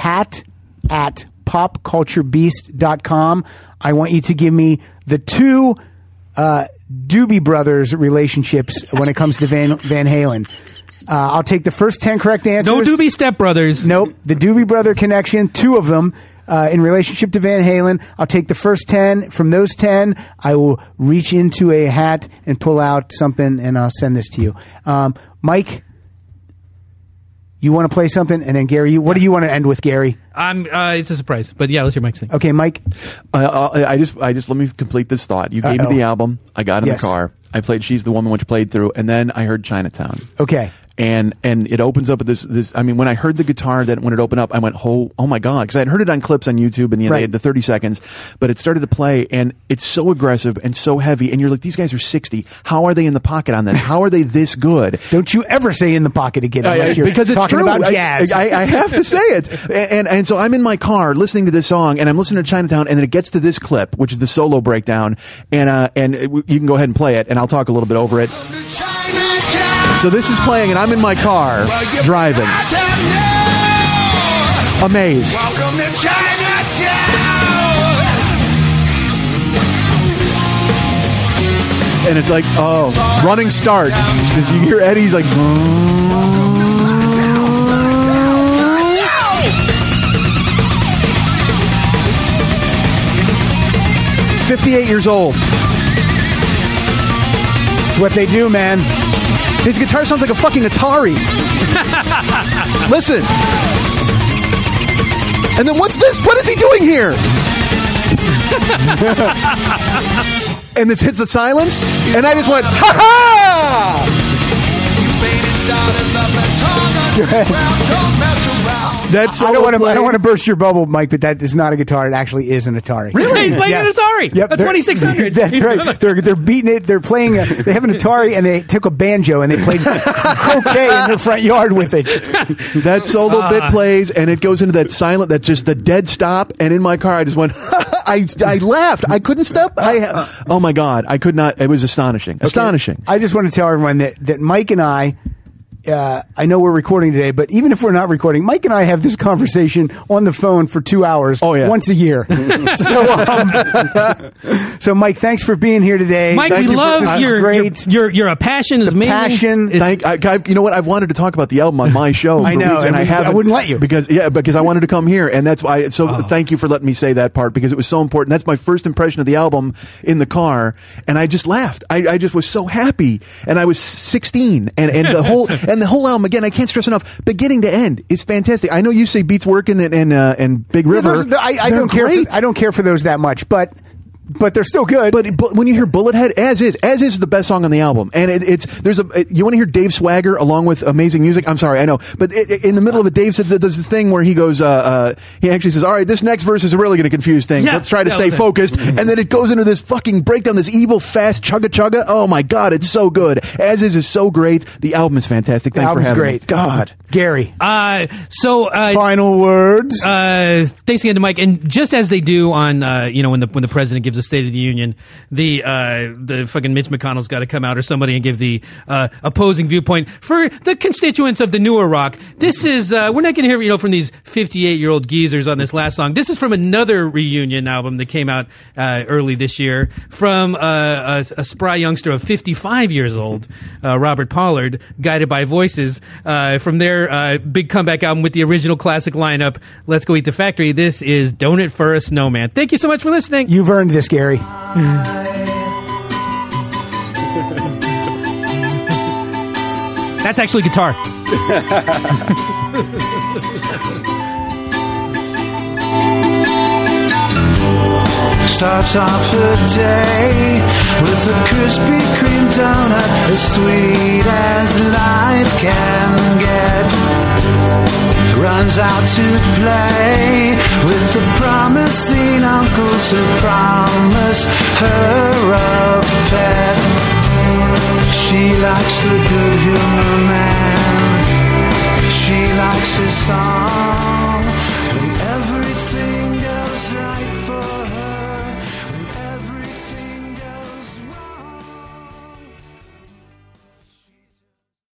Speaker 2: pat@popculturebeast.com. I want you to give me the 2 Doobie Brothers relationships when it comes to Van Halen. I'll take the first 10 correct answers.
Speaker 3: No Doobie stepbrothers.
Speaker 2: Nope. The Doobie Brother connection, 2 of them in relationship to Van Halen. I'll take the first 10. From those 10, I will reach into a hat and pull out something, and I'll send this to you. Mike, you want to play something? And then Gary, what do you want to end with, Gary?
Speaker 3: It's a surprise, but yeah, let's hear Mike's thing.
Speaker 2: Okay, Mike.
Speaker 6: I just let me complete this thought. You gave me the album. I got in
Speaker 2: Yes.
Speaker 6: the car. I played She's the Woman, which played through, and then I heard Chinatown.
Speaker 2: Okay.
Speaker 6: And it opens up with this. I mean, when I heard the guitar, when it opened up, I went, oh my God, because I had heard it on clips on YouTube, and they
Speaker 2: Right.
Speaker 6: had the 30 seconds, but it started to play, and it's so aggressive and so heavy, and you're like, these guys are 60. How are they in the pocket on that? How are they this good?
Speaker 2: Don't you ever say in the pocket again unless you're
Speaker 6: Because it's
Speaker 2: talking
Speaker 6: true.
Speaker 2: about jazz.
Speaker 6: I have to say it. And so I'm in my car listening to this song, and I'm listening to Chinatown, and then it gets to this clip, which is the solo breakdown, and you can go ahead and play it, and I'll talk a little bit over it. So this is playing, and I'm in my car driving, amazed.
Speaker 7: Welcome to Chinatown.
Speaker 6: And it's like, running start, because you hear Eddie's like, 58 years old.
Speaker 2: It's what they do, man.
Speaker 6: His guitar sounds like a fucking Atari. Listen. And then what's this? What is he doing here? And this hits the silence, and I just went, ha ha! That's
Speaker 2: I don't want to burst your bubble, Mike, but that is not a guitar. It actually is an Atari.
Speaker 3: Really? He's playing
Speaker 2: Yes.
Speaker 3: an Atari.
Speaker 2: Yep,
Speaker 3: A
Speaker 2: they're-
Speaker 3: 2600.
Speaker 2: That's right. They're beating it. They're playing. They have an Atari, and they took a banjo and they played croquet in their front yard with it.
Speaker 6: That solo bit plays, and it goes into that silent, that's just the dead stop. And in my car, I just went, I laughed. I couldn't stop. Oh my God, I could not. It was astonishing. Astonishing.
Speaker 2: I just want to tell everyone that Mike and I know we're recording today, but even if we're not recording, Mike and I have this conversation on the phone for 2 hours once a year. So Mike, thanks for being here today.
Speaker 3: Mike,
Speaker 2: Thank
Speaker 3: we
Speaker 2: you for-
Speaker 3: love
Speaker 2: this was great.
Speaker 3: your passion is amazing.
Speaker 2: passion.
Speaker 6: You know what? I've wanted to talk about the album on my show.
Speaker 2: I
Speaker 6: for
Speaker 2: know,
Speaker 6: weeks, and
Speaker 2: and
Speaker 6: I haven't.
Speaker 2: I wouldn't let you.
Speaker 6: because I wanted to come here, and that's why. So thank you for letting me say that part, because it was so important. That's my first impression of the album in the car, and I just laughed. I just was so happy, and I was 16, and the whole album again. I can't stress enough, beginning to end, is fantastic. I know you say Beats Workin' and Big River.
Speaker 2: I don't care. I don't care for those that much, but but they're still good.
Speaker 6: But when you hear Bullethead, as is the best song on the album, and you want to hear Dave Swagger along with amazing music. I'm sorry, I know, but in the middle of it, Dave says there's this thing where he goes, he actually says, "All right, this next verse is really going to confuse things.
Speaker 3: Yeah.
Speaker 6: Let's try to stay focused." And then it goes into this fucking breakdown, this evil, fast chugga chugga. Oh my god, it's so good. As is so great. The album is fantastic. Thanks for having me. God,
Speaker 2: Gary.
Speaker 6: Final words.
Speaker 3: Thanks again to Mike. And just as they do on, when the president gives a State of the Union, the fucking Mitch McConnell's got to come out or somebody and give the opposing viewpoint for the constituents of the newer rock. This is we're not going to hear from these 58-year-old geezers on this last song. This is from another reunion album that came out early this year from a spry youngster of 55 years old, Robert Pollard, Guided by Voices, from their big comeback album with the original classic lineup, Let's Go Eat the Factory. This is Donut for a Snowman. Thank you so much for listening.
Speaker 2: You've earned this, Gary.
Speaker 3: That's actually guitar.
Speaker 1: Starts off the day with a Krispy Kreme donut, as sweet as life can get. Runs out to play with the promising uncles who promise her a pet. She likes the good humor man. She likes his song.